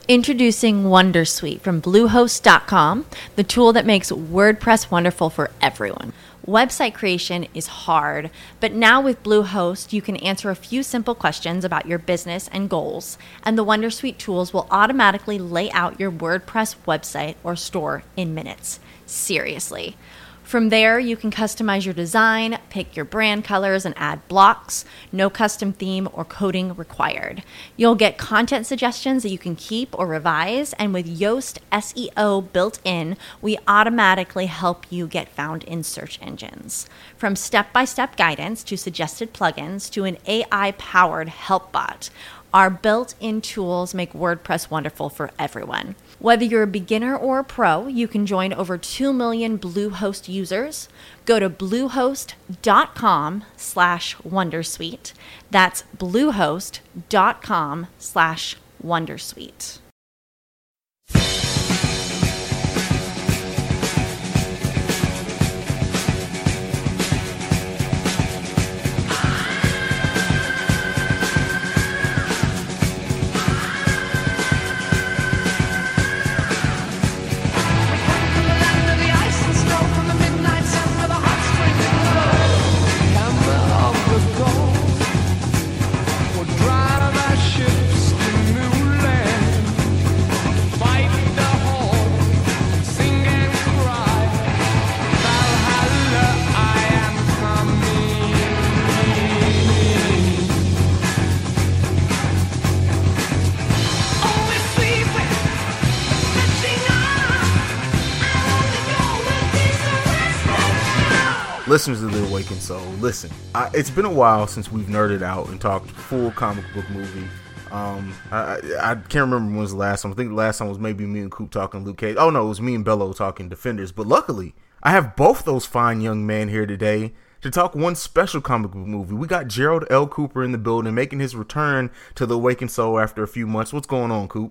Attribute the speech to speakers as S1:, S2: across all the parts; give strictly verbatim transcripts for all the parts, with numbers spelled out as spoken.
S1: Introducing Wondersuite from Bluehost dot com, the tool that makes WordPress wonderful for everyone. Website creation is hard, but now with Bluehost, you can answer a few simple questions about your business and goals, and the Wondersuite tools will automatically lay out your WordPress website or store in minutes. Seriously. From there, you can customize your design, pick your brand colors, and add blocks. No custom theme or coding required. You'll get content suggestions that you can keep or revise, and with Yoast S E O built in, we automatically help you get found in search engines. From step-by-step guidance to suggested plugins to an A I-powered help bot, our built-in tools make WordPress wonderful for everyone. Whether you're a beginner or a pro, you can join over two million Bluehost users. Go to bluehost dot com slash wondersuite. That's bluehost dot com slash wondersuite.
S2: Listeners of The Awakened Soul, listen, I, it's been a while since we've nerded out and talked full comic book movie. Um, I, I can't remember when was the last time. I think the last time was maybe me and Coop talking Luke Cage. Oh no, it was me and Bello talking Defenders. But luckily, I have both those fine young men here today to talk one special comic book movie. We got Gerald L. Cooper in the building, making his return to The Awakened Soul after a few months. What's going on, Coop?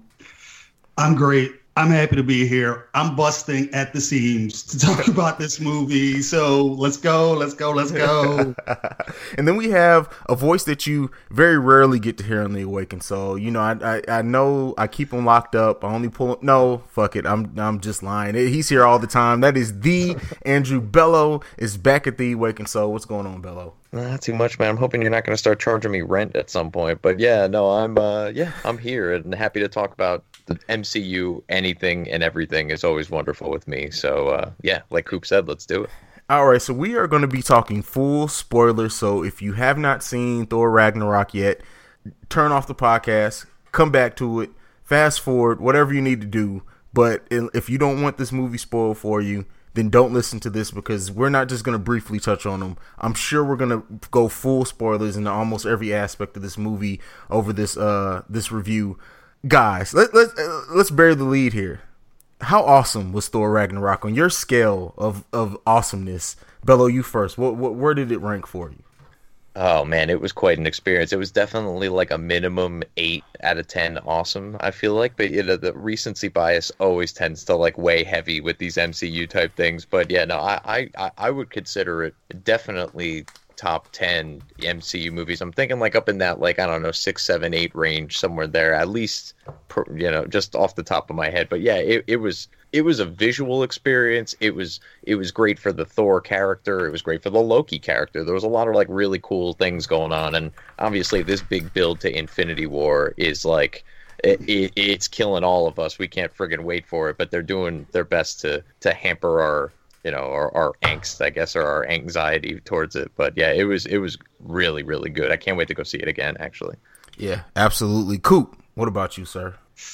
S3: I'm great. I'm happy to be here. I'm busting at the seams to talk about this movie. So let's go, let's go, let's go.
S2: And then we have a voice that you very rarely get to hear on The Awakened Soul. You know, I, I I know I keep him locked up. I only pull him. No, fuck it. I'm I'm just lying. He's here all the time. That is the Andrew Bello is back at The Awakened Soul. What's going on, Bello?
S4: Not too much, man. I'm hoping you're not going to start charging me rent at some point. But yeah, no, I'm uh, yeah, I'm here and happy to talk about the M C U. Anything and everything is always wonderful with me. So uh, yeah, like Coop said, let's do it.
S2: All right, so we are going to be talking full spoilers. So if you have not seen Thor Ragnarok yet, turn off the podcast, come back to it, fast forward, whatever you need to do. But if you don't want this movie spoiled for you, then don't listen to this, because we're not just going to briefly touch on them. I'm sure we're going to go full spoilers into almost every aspect of this movie over this uh this review. Guys, let, let, uh, let's bury the lead here. How awesome was Thor Ragnarok on your scale of, of awesomeness? Bello, you first. What, what where did it rank for you?
S4: Oh man, it was quite an experience. It was definitely like a minimum eight out of ten awesome, I feel like. But you know, the recency bias always tends to like weigh heavy with these M C U type things. But yeah, no, I I, I would consider it definitely top ten M C U movies. I'm thinking like up in that, like, I don't know, six, seven, eight range, somewhere there, at least, per, you know, just off the top of my head. But yeah, it, it was it was a visual experience. It was it was great for the Thor character. It was great for the Loki character. There was a lot of like really cool things going on, and obviously this big build to Infinity War is like it, it, it's killing all of us. We can't friggin' wait for it, but they're doing their best to to hamper our you know, our, our angst, I guess, or our anxiety towards it. But yeah, it was it was really, really good. I can't wait to go see it again, actually.
S2: Yeah, absolutely. Coop, what about you, sir?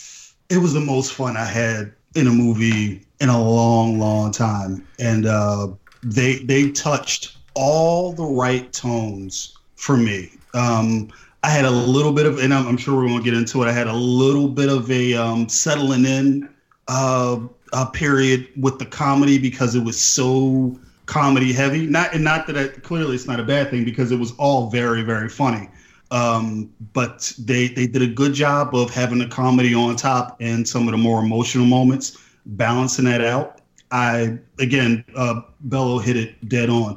S3: It was the most fun I had in a movie in a long, long time. And uh, they they touched all the right tones for me. Um, I had a little bit of, and I'm, I'm sure we're going to get into it, I had a little bit of a um, settling in uh Uh, period with the comedy, because it was so comedy heavy. Not and not that I, clearly it's not a bad thing, because it was all very, very funny. Um, but they they did a good job of having the comedy on top and some of the more emotional moments, balancing that out. I again, uh, Bello hit it dead on.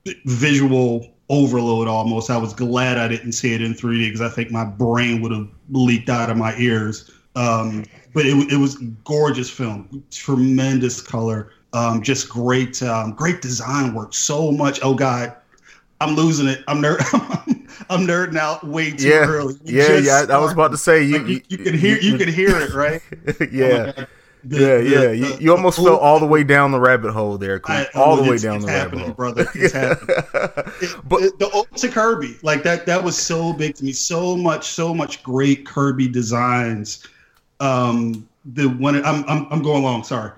S3: Visual overload almost. I was glad I didn't see it in three D, because I think my brain would have leaked out of my ears Um, but it, it was gorgeous film, tremendous color, um, just great, um, great design work. So much. Oh God, I'm losing it. I'm nerd. I'm nerding out way too
S2: yeah.
S3: early. We
S2: yeah, yeah. I was about to say you.
S3: Like you, you can hear, you, you can hear it, right?
S2: yeah.
S3: Oh
S2: The, yeah, yeah.
S3: The,
S2: you,
S3: the,
S2: you almost
S3: the
S2: fell
S3: old,
S2: all the way down the rabbit hole there, Clint.
S3: I,
S2: all the way
S3: it's,
S2: down
S3: it's
S2: the rabbit hole,
S3: brother. It's happening. It,
S2: but
S3: it, the ode to Kirby, like that, that was so big to me. So much, so much great Kirby designs. Um, the one I'm, I'm, I'm going along. Sorry.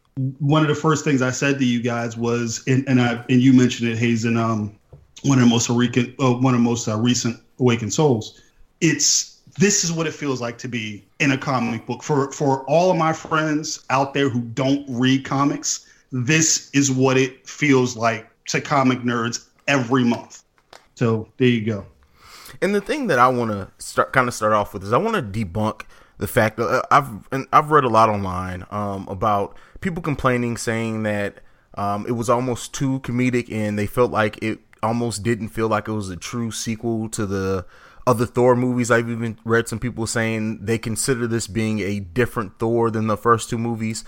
S3: One of the first things I said to you guys was, and, and I, and you mentioned it, Hazen. Um, one of the most recent, uh, one of the most uh, recent Awakened Souls. It's. This is what it feels like to be in a comic book. For for all of my friends out there who don't read comics, this is what it feels like to comic nerds every month. So there you go.
S2: And the thing that I want to start kind of start off with is I want to debunk the fact that uh, I've and I've read a lot online um, about people complaining, saying that um, it was almost too comedic and they felt like it almost didn't feel like it was a true sequel to the other Thor movies. I've even read some people saying they consider this being a different Thor than the first two movies.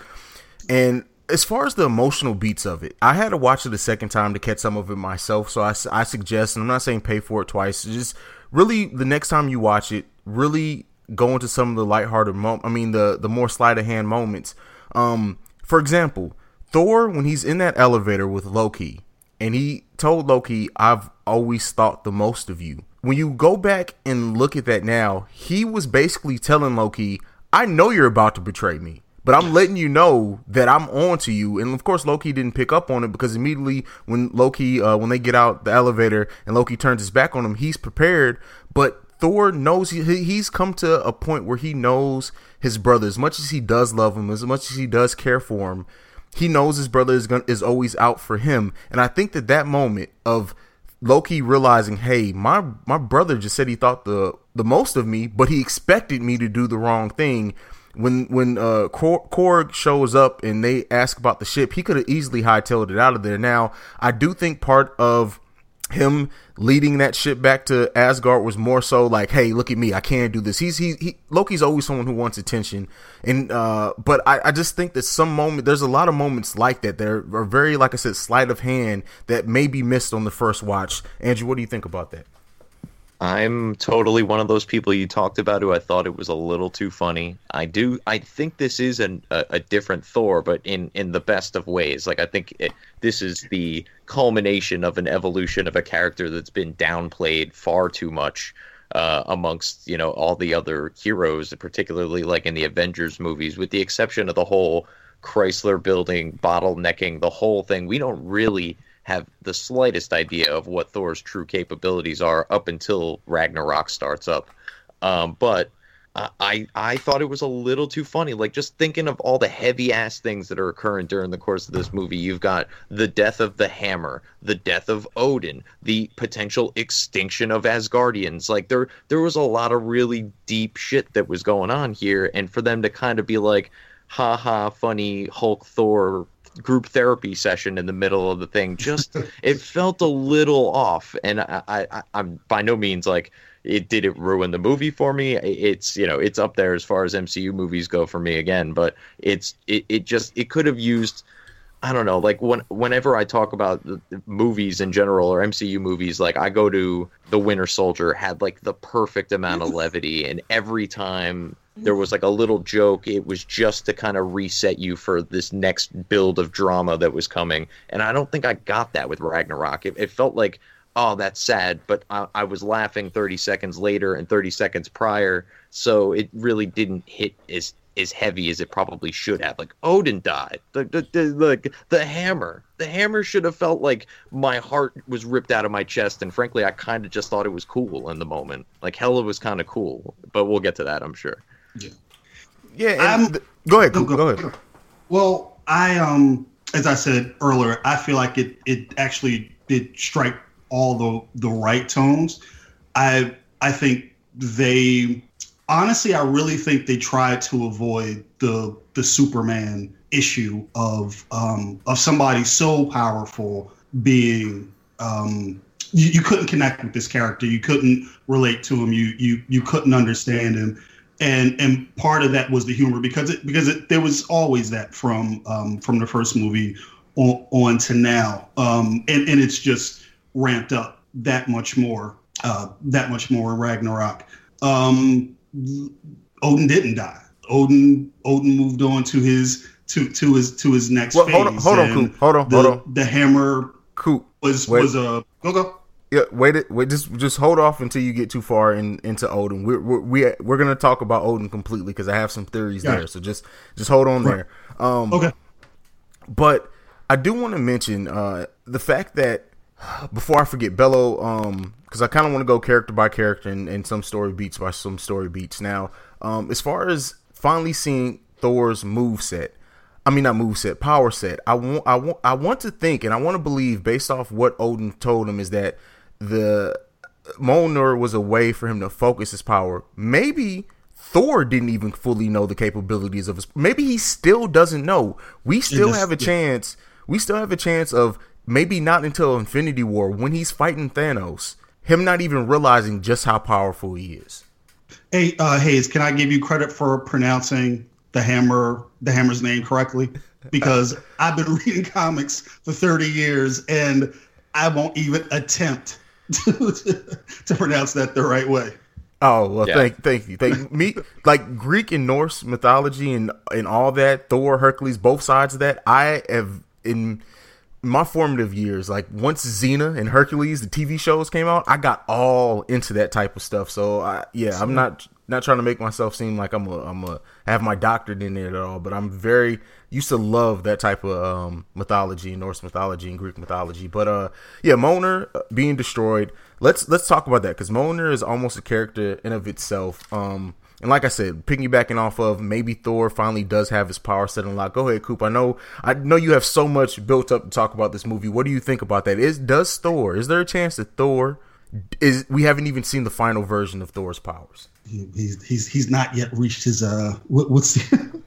S2: And as far as the emotional beats of it, I had to watch it a second time to catch some of it myself. So I, I suggest, and I'm not saying pay for it twice, just really the next time you watch it, really go into some of the lighthearted moments. I mean, the, the more sleight of hand moments. Um, for example, Thor, when he's in that elevator with Loki, and he told Loki, "I've always thought the most of you." When you go back and look at that now, he was basically telling Loki, "I know you're about to betray me, but I'm letting you know that I'm on to you." And of course, Loki didn't pick up on it because immediately when Loki, uh, when they get out the elevator and Loki turns his back on him, he's prepared. But Thor knows he, he's come to a point where he knows his brother, as much as he does love him, as much as he does care for him. He knows his brother is going is always out for him. And I think that that moment of Loki realizing, hey, my my brother just said he thought the the most of me, but he expected me to do the wrong thing. When when uh, Kor- Korg shows up and they ask about the ship, he could have easily hightailed it out of there. Now, I do think part of him leading that ship back to Asgard was more so like, hey, look at me, I can't do this. He's he, he Loki's always someone who wants attention, and uh, but I, I just think that some moment there's a lot of moments like that. There are very, like I said, sleight of hand that may be missed on the first watch. Andrew, what do you think about that?
S4: I'm totally one of those people you talked about who I thought it was a little too funny. I do. I think this is an, a, a different Thor, but in, in the best of ways. Like, I think it, this is the culmination of an evolution of a character that's been downplayed far too much uh, amongst, you know, all the other heroes, particularly like in the Avengers movies, with the exception of the whole Chrysler building, bottlenecking, the whole thing. We don't really have the slightest idea of what Thor's true capabilities are up until Ragnarok starts up. Um, but uh, I I thought it was a little too funny. Like, just thinking of all the heavy-ass things that are occurring during the course of this movie. You've got the death of the Hammer, the death of Odin, the potential extinction of Asgardians. Like, there there was a lot of really deep shit that was going on here. And for them to kind of be like, ha-ha, funny Hulk Thor group therapy session in the middle of the thing, just it felt a little off. And I, I I'm by no means like it did it ruin the movie for me. It's, you know, it's up there as far as M C U movies go for me again, but it's it, it just it could have used, I don't know, like when whenever I talk about the, the movies in general or M C U movies, like I go to The Winter Soldier, had like the perfect amount of levity, and every time there was like a little joke, it was just to kind of reset you for this next build of drama that was coming. And I don't think I got that with Ragnarok. It, it felt like, oh, that's sad, but I, I was laughing thirty seconds later and thirty seconds prior, so it really didn't hit as as heavy as it probably should have. Like, Odin died. The the the, the, the hammer. The hammer should have felt like my heart was ripped out of my chest, and frankly, I kind of just thought it was cool in the moment. Like, Hela was kind of cool, but we'll get to that, I'm sure.
S3: Yeah.
S2: Yeah. And th- go ahead. Go, go ahead.
S3: Well, I um, as I said earlier, I feel like it it actually did strike all the the right tones. I I think they honestly, I really think they tried to avoid the the Superman issue of um of somebody so powerful being um you, you couldn't connect with this character, you couldn't relate to him, you you you couldn't understand him. And and part of that was the humor because it because it, there was always that from um, from the first movie on, on to now, um, and and it's just ramped up that much more, uh, that much more in Ragnarok. Um, Odin didn't die. Odin Odin moved on to his to to his to his next
S2: well,
S3: phase.
S2: Hold on, hold on, Coop. Hold on,
S3: the,
S2: hold on.
S3: The hammer
S2: Coop
S3: was
S2: wait.
S3: was a go go.
S2: Yeah, wait, it, wait, just just hold off until you get too far in, into Odin. We're we're we, we're gonna talk about Odin completely because I have some theories yeah. there. So just just hold on right. there. Um,
S3: okay.
S2: But I do want to mention uh, the fact that before I forget, Bello, um, because I kind of want to go character by character and, and some story beats by some story beats. Now, um, as far as finally seeing Thor's moveset, I mean not moveset, power set. I want I want I want to think and I want to believe based off what Odin told him is that the Mjolnir was a way for him to focus his power. Maybe Thor didn't even fully know the capabilities of his. Maybe he still doesn't know. We still this, have a yeah. chance. We still have a chance of maybe not until Infinity War when he's fighting Thanos, him not even realizing just how powerful he is.
S3: Hey, uh, Hayes, can I give you credit for pronouncing the hammer, the hammer's name correctly? Because I've been reading comics for thirty years and I won't even attempt to, to pronounce that the right way.
S2: Oh well, yeah. thank thank you. Thank me. Like Greek and Norse mythology and and all that, Thor, Hercules, both sides of that. I have in my formative years, like once Xena and Hercules, the T V shows came out, I got all into that type of stuff. So I, yeah, I'm not not trying to make myself seem like I'm a I'm a have my doctorate in there at all, but I'm very used to love that type of um, mythology, Norse mythology and Greek mythology. But uh, yeah, Mjolnir being destroyed. Let's let's talk about that because Mjolnir is almost a character in of itself. Um, and like I said, piggybacking off of maybe Thor finally does have his power set unlocked. Go ahead, Coop. I know I know you have so much built up to talk about this movie. What do you think about that? Is does Thor? Is there a chance that Thor is? We haven't even seen the final version of Thor's powers.
S3: He's he's he's not yet reached his uh. What, what's the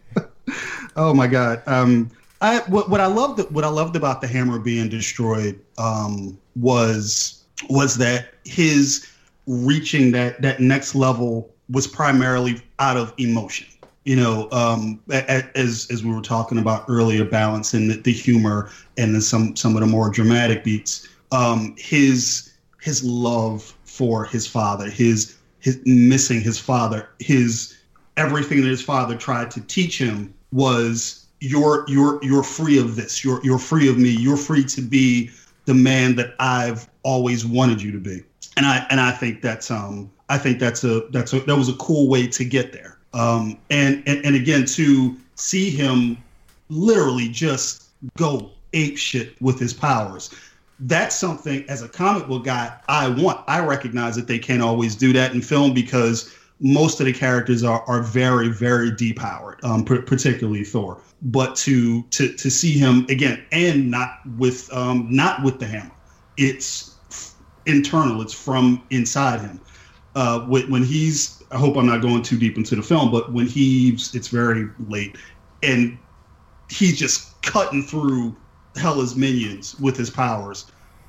S3: oh my god. Um, I what what I loved what I loved about the hammer being destroyed um was. was that his reaching that that next level was primarily out of emotion. You know, um, as as we were talking about earlier, balancing the, the humor and then some some of the more dramatic beats. Um, his his love for his father, his his missing his father, his everything that his father tried to teach him was you're you're you're free of this. You're you're free of me. You're free to be the man that I've always wanted you to be. And I and I think that's um I think that's a that's a that was a cool way to get there. Um and and, and again to see him literally just go ape shit with his powers. That's something as a comic book guy I want. I recognize that they can't always do that in film because most of the characters are are very very depowered, um p- particularly Thor. But to to to see him again and not with um not with the hammer. It's internal. It's from inside him. Uh, when, when he's, I hope I'm not going too deep into the film, but when he's, it's very late, and he's just cutting through Hela's minions with his powers.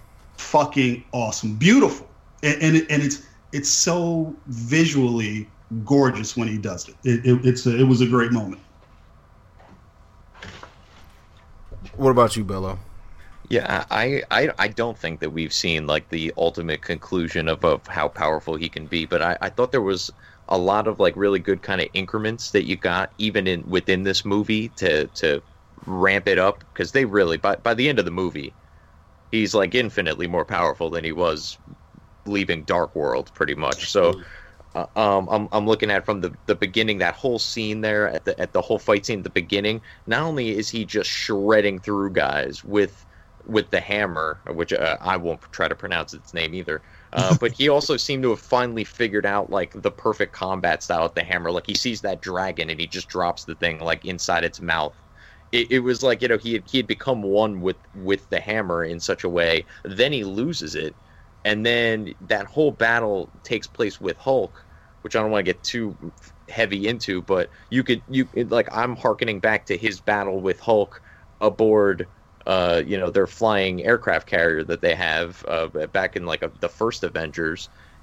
S3: Fucking awesome, beautiful, and and, it, and it's it's so visually gorgeous when he does it. It, it it's a, it was a great moment.
S2: What about you, Bello?
S4: Yeah, I, I I don't think that we've seen like the ultimate conclusion of, of how powerful he can be, but I, I thought there was a lot of like really good kind of increments that you got even in within this movie to to ramp it up because they really by by the end of the movie he's like infinitely more powerful than he was leaving Dark World pretty much. So uh, um I'm I'm looking at from the, the beginning, that whole scene there at the at the whole fight scene at the beginning. Not only is he just shredding through guys with with the hammer, which uh, I won't try to pronounce its name either. Uh, but he also seemed to have finally figured out like the perfect combat style with the hammer. Like he sees that dragon and he just drops the thing like inside its mouth. It, it was like, you know, he had, he had become one with, with the hammer in such a way. Then he loses it. And then that whole battle takes place with Hulk, which I don't want to get too heavy into, but you could, you like, I'm hearkening back to his battle with Hulk aboard Uh, you know, their flying aircraft carrier that they have uh, back in like a, the first Avengers,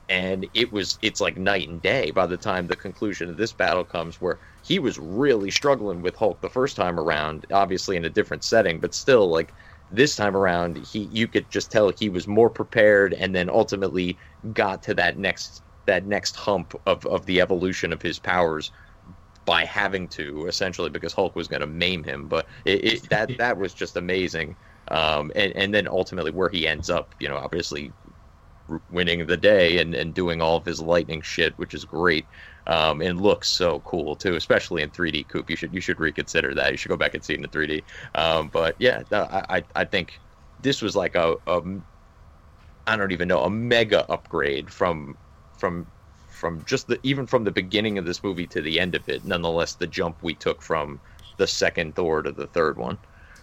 S4: and it was it's like night and day by the time the conclusion of this battle comes, where he was really struggling with Hulk the first time around, obviously in a different setting, but still, like, this time around, he you could just tell he was more prepared, and then ultimately got to that next that next hump of, of the evolution of his powers by having to, essentially, because Hulk was going to maim him. But it, it, that that was just amazing. Um, and, and then ultimately where he ends up, you know, obviously winning the day and, and doing all of his lightning shit, which is great. Um, and looks so cool too, especially in three D. Coop, you should you should reconsider that. You should go back and see it in three D. Um, but yeah, no, I I think this was like a, a I don't even know a mega upgrade from from from just the even from the beginning of this movie to the end of it. Nonetheless, the jump we took from the second Thor to the third one.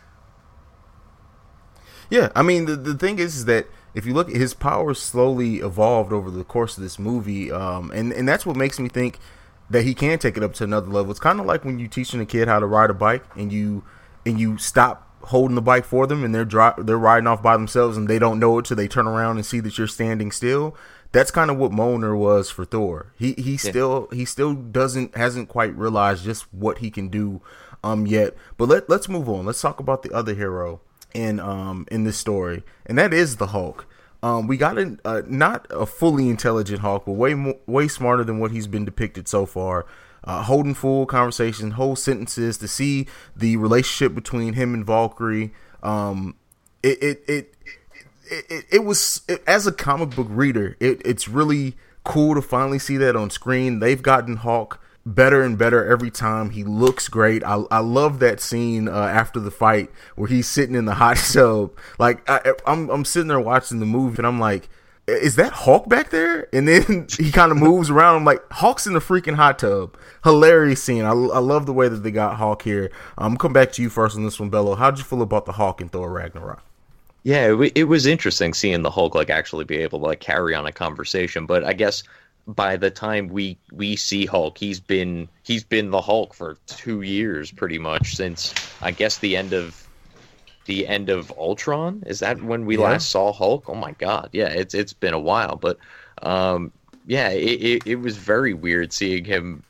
S2: Yeah, I mean the the thing is, is that if you look at his powers slowly evolved over the course of this movie, um, and, and that's what makes me think that he can take it up to another level. It's kind of like when you teaching a kid how to ride a bike and you and you stop holding the bike for them and they're dri- they're riding off by themselves and they don't know it till they turn around and see that you're standing still. That's kind of what Mjolnir was for Thor. He he yeah. still he still doesn't hasn't quite realized just what he can do um yet. But let let's move on. Let's talk about the other hero in um in this story, and that is the Hulk. Um, we got a uh, not a fully intelligent Hulk, but way more, way smarter than what he's been depicted so far. Uh, holding full conversations, whole sentences, to see the relationship between him and Valkyrie. Um, it it it it, it, it was it, as a comic book reader, it, it's really cool to finally see that on screen. They've gotten Hulk better and better every time. He looks great. I I love that scene uh, after the fight where he's sitting in the hot tub. Like I, I'm I'm sitting there watching the movie and I'm like, is that Hulk back there? And then he kind of moves around. I'm like, Hulk's in the freaking hot tub. Hilarious scene. I, I love the way that they got Hulk here. I'm um, come back to you first on this one, Bello. How'd you feel about the Hulk in Thor Ragnarok?
S4: Yeah, it, it was interesting seeing the Hulk like actually be able to like carry on a conversation. But I guess by the time we we see Hulk, he's been he's been the Hulk for two years pretty much, since I guess the end of the end of Ultron. Is that when we yeah. last saw Hulk? Oh my god, yeah, it's it's been a while, but um, yeah, it, it it was very weird seeing him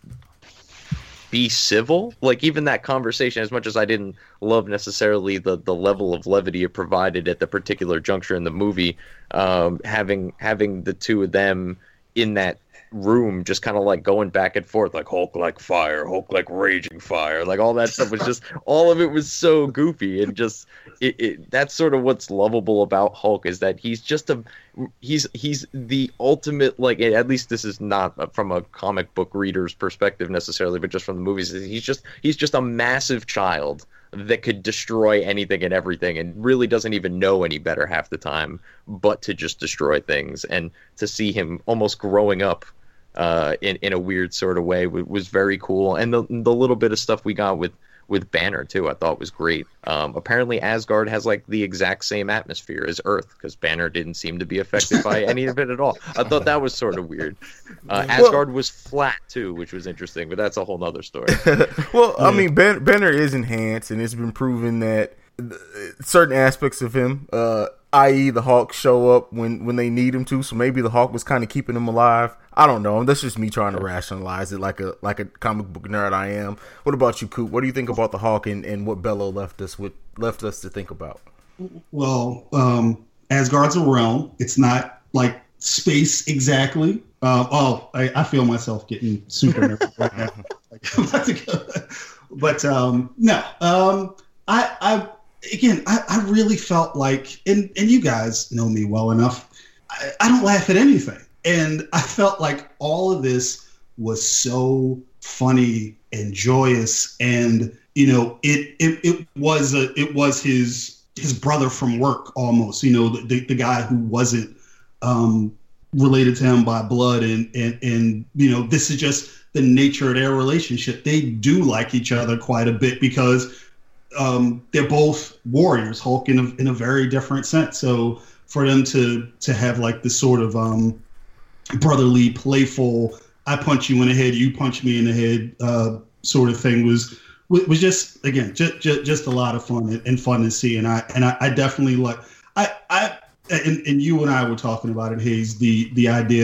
S4: be civil. Like even that conversation, as much as I didn't love necessarily the the level of levity it provided at the particular juncture in the movie, um, having having the two of them in that room just kind of like going back and forth, like Hulk like fire, Hulk like raging fire, like all that stuff was just all of it was so goofy. And just it, it that's sort of what's lovable about Hulk, is that he's just a he's he's the ultimate, like, at least this is not from a comic book reader's perspective necessarily, but just from the movies, he's just he's just a massive child that could destroy anything and everything, and really doesn't even know any better half the time but to just destroy things. And to see him almost growing up uh, in in a weird sort of way w- was very cool. And the the little bit of stuff we got with with Banner too, I thought was great. Um, apparently Asgard has like the exact same atmosphere as Earth, because Banner didn't seem to be affected by any of it at all. I thought that was sort of weird. Uh, Asgard well, was flat too, which was interesting, but that's a whole nother story.
S2: Well, I mean, ben- Banner is enhanced, and it's been proven that certain aspects of him, uh, that is the Hulk, show up when, when they need him to. So maybe the Hulk was kind of keeping him alive. I don't know. That's just me trying to rationalize it like a like a comic book nerd I am. What about you, Coop? What do you think about the Hulk and, and what Bello left us with left us to think about?
S3: Well, um, Asgard's a realm. It's not like space exactly. Uh, oh, I, I feel myself getting super nervous right now. Like, I'm about to go. But um, no, um, I, I again, I, I really felt like, and, and you guys know me well enough, I, I don't laugh at anything. And I felt like all of this was so funny and joyous. And, you know, it it, it was a, it was his his brother from work almost, you know, the, the guy who wasn't um, related to him by blood. And, and, and, you know, this is just the nature of their relationship. They do like each other quite a bit because um, they're both warriors, Hulk in a, in a very different sense. So for them to to have like this sort of um, brotherly, playful, I punch you in the head, you punch me in the head uh, sort of thing was was just, again, just, just, just a lot of fun and fun to see. And I and I, I definitely like, I, I and, and you and I were talking about it, Hayes, the, the idea of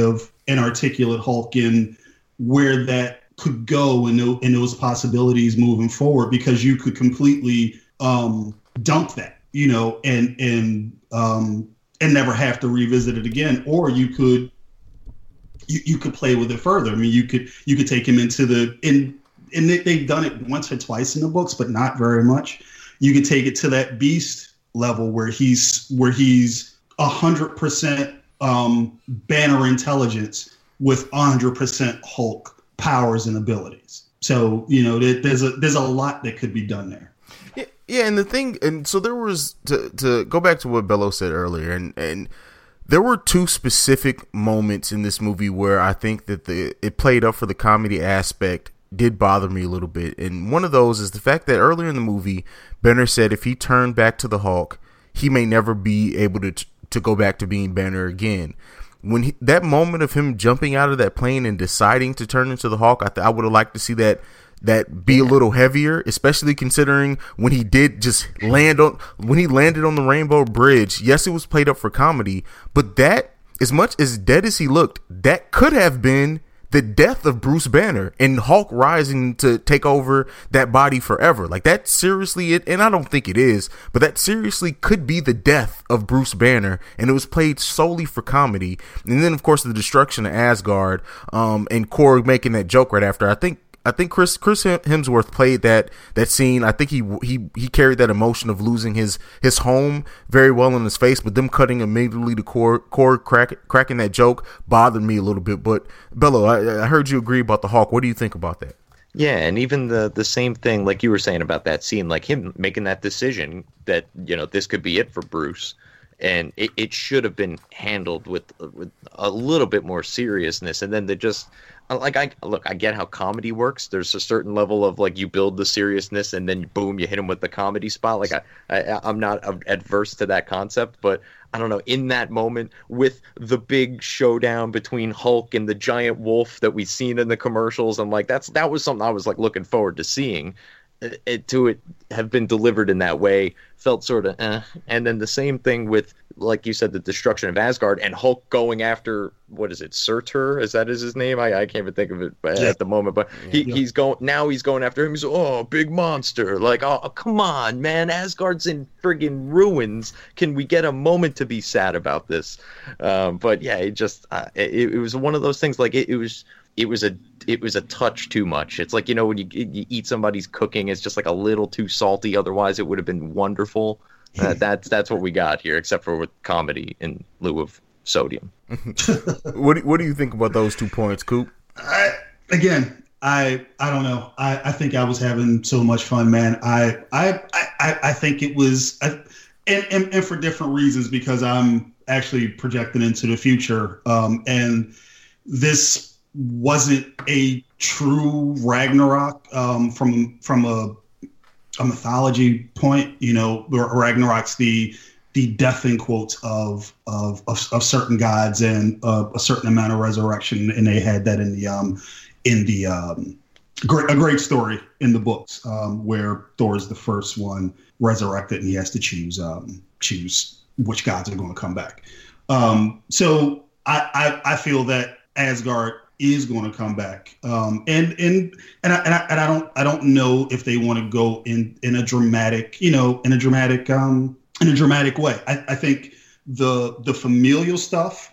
S3: an articulate Hulk and where that could go and, and those possibilities moving forward, because you could completely um, dump that, you know, and and um, and never have to revisit it again, or you could you, you could play with it further. I mean, you could you could take him into the in and they, they've done it once or twice in the books, but not very much. You could take it to that Beast level where he's where he's a hundred percent um, Banner intelligence with a hundred percent Hulk powers and abilities. So, you know, there, there's a there's a lot that could be done there.
S2: Yeah, yeah, and the thing, and so there was to to go back to what Bello said earlier, and and there were two specific moments in this movie where I think that the it played up for the comedy aspect did bother me a little bit, and one of those is the fact that earlier in the movie, Banner said if he turned back to the Hulk, he may never be able to to go back to being Banner again. When he, that moment of him jumping out of that plane and deciding to turn into the Hulk, I, th- I would have liked to see that that be a little heavier, especially considering when he did just land on when he landed on the Rainbow Bridge. Yes, it was played up for comedy, but that, as much as dead as he looked, that could have been the death of Bruce Banner and Hulk rising to take over that body forever. Like that seriously, it, and I don't think it is, but that seriously could be the death of Bruce Banner, and it was played solely for comedy. And then, of course, the destruction of Asgard, um, and Korg making that joke right after. I think I think Chris Chris Hemsworth played that that scene. I think he he he carried that emotion of losing his his home very well in his face. But them cutting immediately to Korg, Korg crack, cracking that joke bothered me a little bit. But Bello, I, I heard you agree about the Hulk. What do you think about that?
S4: Yeah, and even the the same thing, like you were saying about that scene, like him making that decision that, you know, this could be it for Bruce. And it, it should have been handled with with a little bit more seriousness. And then they just, like, I look, I get how comedy works. There's a certain level of, like, you build the seriousness and then boom, you hit him with the comedy spot. Like, I, I I'm not adverse to that concept, but I don't know, in that moment with the big showdown between Hulk and the giant wolf that we've seen in the commercials, I'm like, that's that was something I was like looking forward to seeing. It, it to it have been delivered in that way felt sort of eh. And then the same thing with, like you said, the destruction of Asgard and Hulk going after, what is it, Surtur? Is that is his name? I, I can't even think of it yeah. at the moment, but he, yeah. he's going now he's going after him. He's oh, big monster. Like, oh, come on, man, Asgard's in friggin' ruins. Can we get a moment to be sad about this? Um, but yeah, it just uh, it, it was one of those things. Like it, it was it was a it was a touch too much. It's like, you know, when you, you eat somebody's cooking, it's just like a little too salty. Otherwise, it would have been wonderful. Uh, that's that's what we got here, except for with comedy in lieu of sodium.
S2: what do, what do you think about those two points, Coop?
S3: I, again, I I don't know. I, I think I was having so much fun, man. I I I, I think it was, I, and, and and for different reasons, because I'm actually projecting into the future, um, and this wasn't a true Ragnarok um, from from a a mythology point. You know, Ragnarok's the the death in quotes of of of, of certain gods and uh, a certain amount of resurrection, and they had that in the um in the um great, a great story in the books um, where Thor is the first one resurrected, and he has to choose um choose which gods are going to come back. Um, so I, I I feel that Asgard is going to come back, um, and and and I, and I and I don't I don't know if they want to go in in a dramatic, you know, in a dramatic um in a dramatic way. I, I think the the familial stuff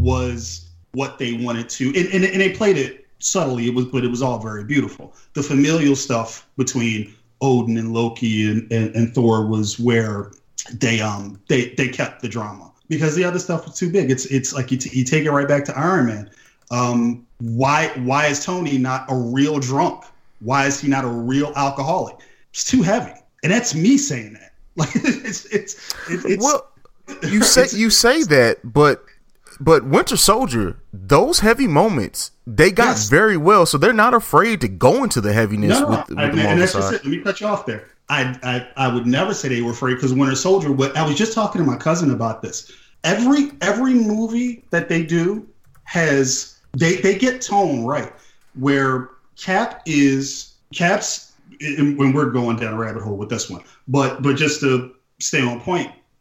S3: was what they wanted to, and, and and they played it subtly. It was, but it was all very beautiful. The familial stuff between Odin and Loki and, and, and Thor was where they um they they kept the drama, because the other stuff was too big. It's it's like you, t- you take it right back to Iron Man. Um, why why is Tony not a real drunk? Why is he not a real alcoholic? It's too heavy, and that's me saying that. Like it's it's it's
S2: well, you say you say that, but but Winter Soldier, those heavy moments, they got yes. very well, so they're not afraid to go into the heaviness.
S3: No,
S2: with, with
S3: I,
S2: the
S3: and that's
S2: side.
S3: just it. Let me cut you off there. I, I I would never say they were afraid, because Winter Soldier. But I was just talking to my cousin about this. Every every movie that they do has. They they get tone right, where Cap is Cap's when we're going down a rabbit hole with this one, but but just to stay on point,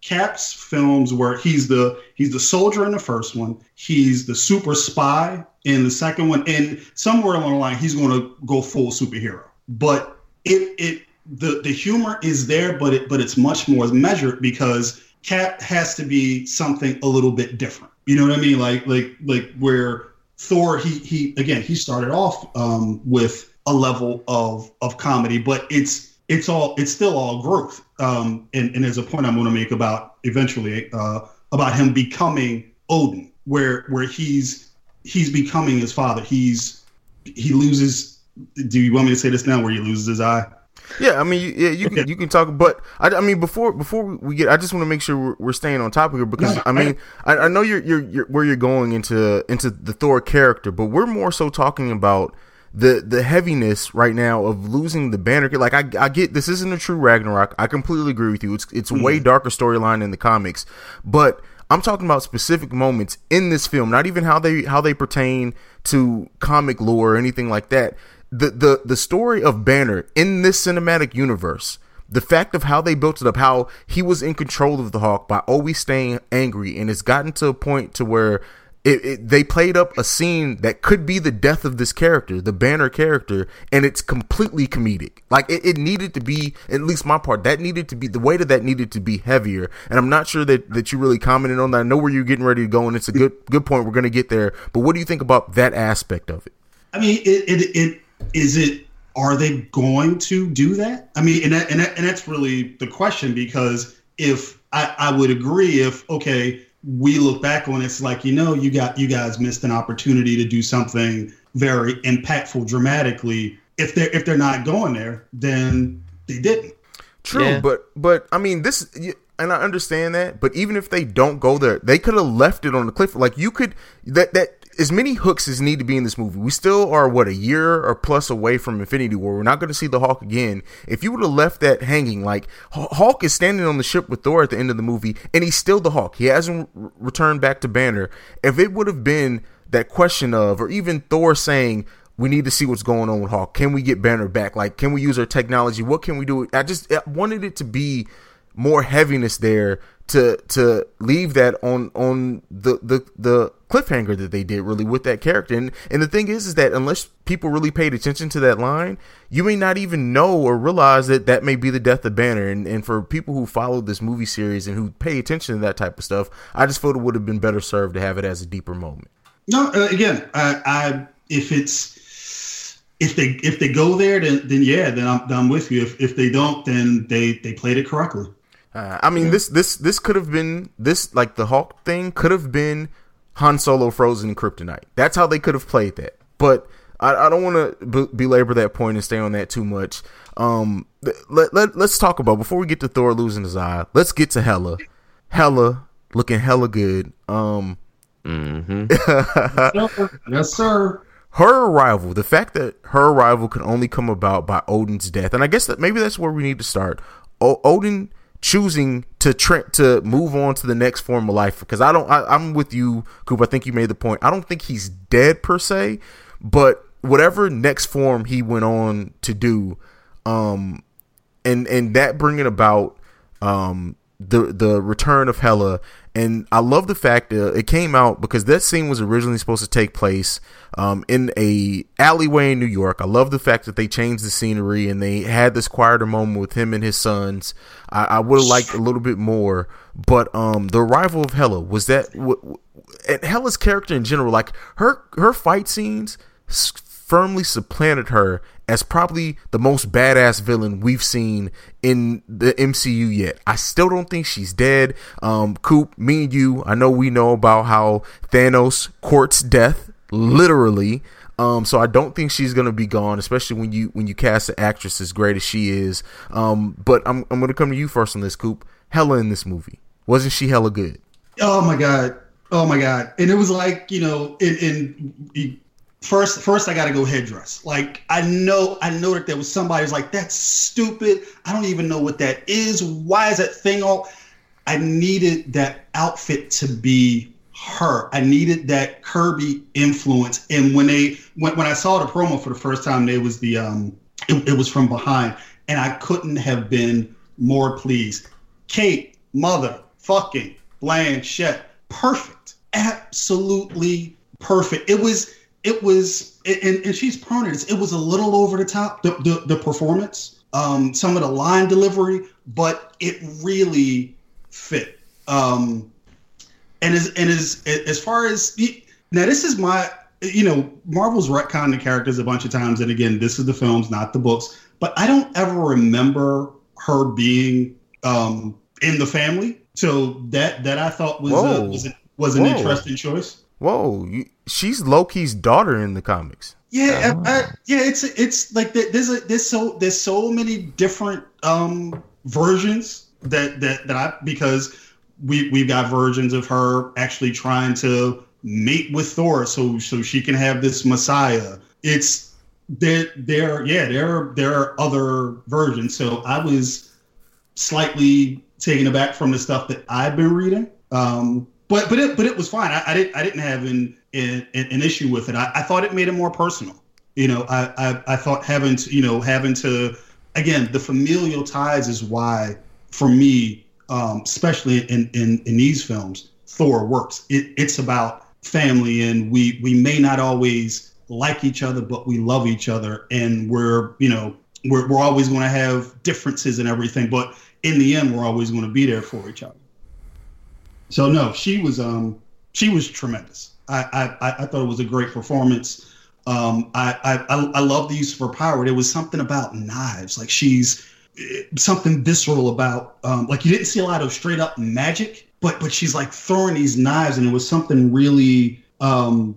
S3: Cap's films where he's the he's the soldier in the first one, he's the super spy in the second one, and somewhere along the line he's going to go full superhero. But it it the the humor is there, but it but it's much more measured because Cap has to be something a little bit different. You know what I mean? Like like like where Thor, he he again he started off um, with a level of of comedy, but it's it's all it's still all growth. Um, and, and there's a point I'm going to make about eventually uh, about him becoming Odin, where where he's he's becoming his father. He's he loses. Do you want me to say this now? Where he loses his eye?
S2: Yeah, I mean, yeah, you can you can talk, but I, I mean, before before we get, I just want to make sure we're, we're staying on topic here because I mean, I, I know you're, you're you're where you're going into into the Thor character, but we're more so talking about the the heaviness right now of losing the banner. Like I I get this isn't a true Ragnarok. I completely agree with you. It's it's a way darker storyline in the comics, but I'm talking about specific moments in this film, not even how they how they pertain to comic lore or anything like that. The, the the story of Banner in this cinematic universe, the fact of how they built it up, how he was in control of the Hawk by always staying angry, and it's gotten to a point to where it, it, they played up a scene that could be the death of this character, the Banner character, and it's completely comedic. Like it, it needed to be, at least my part, that needed to be, the weight of that needed to be heavier. And I'm not sure that, that you really commented on that. I know where you're getting ready to go, and it's a good good point. We're going to get there. But what do you think about that aspect of it?
S3: I mean, it it, it is it. Are they going to do that? I mean, and that, and that, and that's really the question, because if I, I would agree if, okay, we look back on it, it's like, you know, you got you guys missed an opportunity to do something very impactful dramatically. If they're if they're not going there, then they didn't.
S2: True,
S4: Yeah.
S2: but but I mean this, and I understand that. But even if they don't go there, they could have left it on the cliff. Like you could that that. As many hooks as need to be in this movie. We still are, what, a year or plus away from Infinity War. We're not going to see the Hulk again. If you would have left that hanging, like, H- Hulk is standing on the ship with Thor at the end of the movie, and he's still the Hulk. He hasn't r- returned back to Banner. If it would have been that question of, or even Thor saying, we need to see what's going on with Hulk. Can we get Banner back? Like, can we use our technology? What can we do? I just I wanted it to be more heaviness there to to leave that on on the the the cliffhanger that they did really with that character. And and the thing is is that unless people really paid attention to that line, you may not even know or realize that that may be the death of Banner. And and for people who followed this movie series and who pay attention to that type of stuff, I just felt it would have been better served to have it as a deeper moment.
S3: No, uh, again, I, I if it's if they if they go there, then then yeah, then I'm I'm with you. If if they don't, then they they played it correctly.
S2: Uh, I mean, this this this could have been this like the Hulk thing could have been Han Solo frozen in kryptonite. That's how they could have played that. But I, I don't want to be- belabor that point and stay on that too much. Um, let, let let's talk about before we get to Thor losing his eye. Let's get to Hela. Hela looking hella good. Um,
S4: Mm-hmm.
S3: Yes, sir.
S2: Her arrival, the fact that her arrival can only come about by Odin's death, and I guess that maybe that's where we need to start. O- Odin choosing to tra- to move on to the next form of life, because I don't I, I'm with you, Coop. I think you made the point. I don't think he's dead per se, but whatever next form he went on to do, um and and that bringing about um the the return of Hela. And I love the fact that it came out because that scene was originally supposed to take place um, in a alleyway in New York. I love the fact that they changed the scenery and they had this quieter moment with him and his sons. I, I would have liked a little bit more, but um, the arrival of Hela was that, w- w- and Hela's character in general, like her her fight scenes s- firmly supplanted her as probably the most badass villain we've seen in the M C U yet. I still don't think she's dead. Um, Coop, me and you, I know we know about how Thanos courts death, literally. Um, so I don't think she's gonna be gone, especially when you when you cast an actress as great as she is. Um, but I'm I'm gonna come to you first on this, Coop. Hela in this movie, wasn't she hella good?
S3: Oh my god. Oh my god. And it was like, you know, in, in First, first I got to go headdress. Like I know, I know that there was somebody who's like, "That's stupid. I don't even know what that is. Why is that thing all?" I needed that outfit to be her. I needed that Kirby influence. And when they, when, when I saw the promo for the first time, there was the, um, it, it was from behind, and I couldn't have been more pleased. Kate, mother, fucking Blanchett. Perfect. Absolutely perfect. It was, it was, and, and she's prone to this. It was a little over the top, the, the, the performance, um, some of the line delivery, but it really fit. Um, and as, and as, as far as, now this is my, you know, Marvel's retconned the characters a bunch of times. And again, this is the films, not the books, but I don't ever remember her being, um, in the family. So that, that I thought was, a, was, a, was an
S2: Whoa.
S3: interesting choice.
S2: Whoa, you, she's Loki's daughter in the comics.
S3: Yeah,
S2: Oh.
S3: I, I, yeah, it's it's like there- there's a, there's so there's so many different um versions that that that I because we we've got versions of her actually trying to mate with Thor so so she can have this Messiah. It's there there yeah there there are other versions. So I was slightly taken aback from the stuff that I've been reading. Um, but but it but it was fine. I, I didn't I didn't have an an, an issue with it. I, I thought it made it more personal. You know, I, I I thought having to you know having to again the familial ties is why for me, um, especially in, in in these films, Thor works. It, it's about family, and we we may not always like each other, but we love each other, and we're you know we're we're always going to have differences and everything, but in the end, we're always going to be there for each other. So no, she was um she was tremendous. I I, I thought it was a great performance. Um, I I I love the use of her power. There was something about knives, like she's something visceral about um like you didn't see a lot of straight up magic, but but she's like throwing these knives, and it was something really um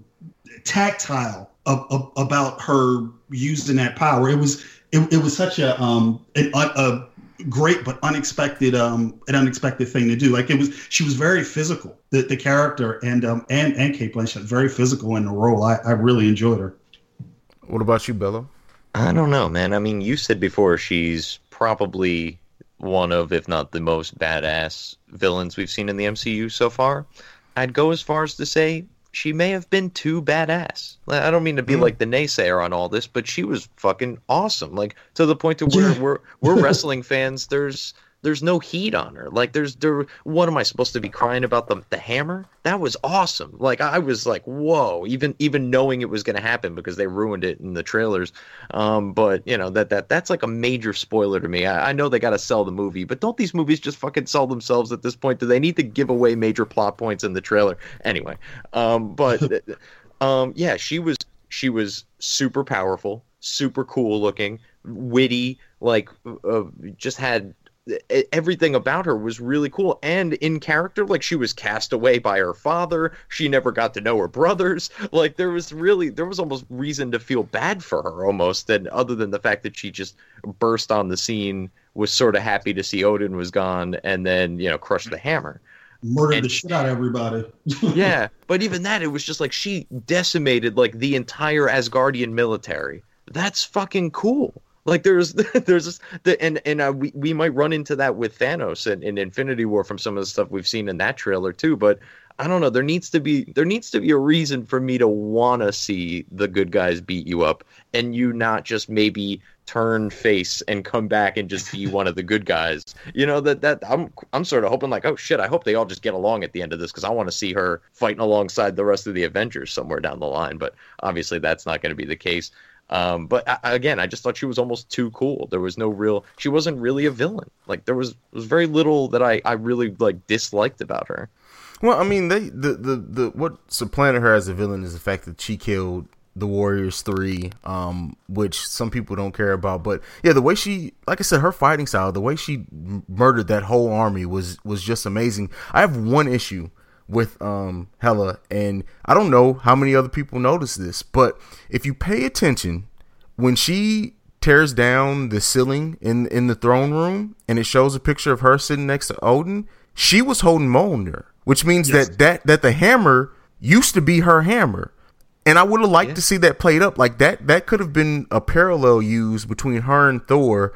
S3: tactile of, of, about her using that power. It was it, it was such a um an, a great but unexpected um an unexpected thing to do. Like it was she was very physical, the the character, and um and and Cate Blanchett very physical in the role. I, I really enjoyed her.
S2: What about you, Bello?
S4: I don't know, man. I mean, you said before she's probably one of, if not the most badass villains we've seen in the M C U so far. I'd go as far as to say she may have been too badass. I don't mean to be mm. like the naysayer on all this, but she was fucking awesome. Like to the point to where
S3: Yeah.
S4: we're we're wrestling fans. There's there's no heat on her. Like there's there. What am I supposed to be crying about the the hammer? That was awesome. Like I was like, whoa. Even even knowing it was going to happen because they ruined it in the trailers. Um, but you know that that that's like a major spoiler to me. I, I know they got to sell the movie, but don't these movies just fucking sell themselves at this point? Do they need to give away major plot points in the trailer? Anyway, um, but um, yeah, she was she was super powerful, super cool looking, witty. Like uh, just had. Everything about her was really cool, and in character, like she was cast away by her father. She never got to know her brothers. Like there was really, there was almost reason to feel bad for her almost. And other than the fact that she just burst on the scene, was sort of happy to see Odin was gone, and then you know crushed the hammer,
S3: Murdered
S4: and,
S3: the shit out of everybody.
S4: yeah, but even that, it was just like she decimated like the entire Asgardian military. That's fucking cool. Like there's there's this, the, and and uh, we we might run into that with Thanos in, in Infinity War from some of the stuff we've seen in that trailer too. But I don't know. There needs to be there needs to be a reason for me to want to see the good guys beat you up, and you not just maybe turn face and come back and just be one of the good guys. You know that that I'm I'm sort of hoping like, oh shit, I hope they all just get along at the end of this because I want to see her fighting alongside the rest of the Avengers somewhere down the line. But obviously that's not going to be the case. Um, but I, again, I just thought she was almost too cool. There was no real, she wasn't really a villain. Like there was, there was very little that I, I really like disliked about her.
S2: Well, I mean, they the, the, the what supplanted her as a villain is the fact that she killed the Warriors three, um, which some people don't care about. But yeah, the way she, like I said, her fighting style, the way she murdered that whole army was was just amazing. I have one issue with um Hela, and I don't know how many other people notice this, but if you pay attention, when she tears down the ceiling in in the throne room and it shows a picture of her sitting next to Odin, she was holding Mjolnir, which means yes. that that that the hammer used to be her hammer. And I would have liked yeah. to see that played up like that. That could have been a parallel used between her and Thor,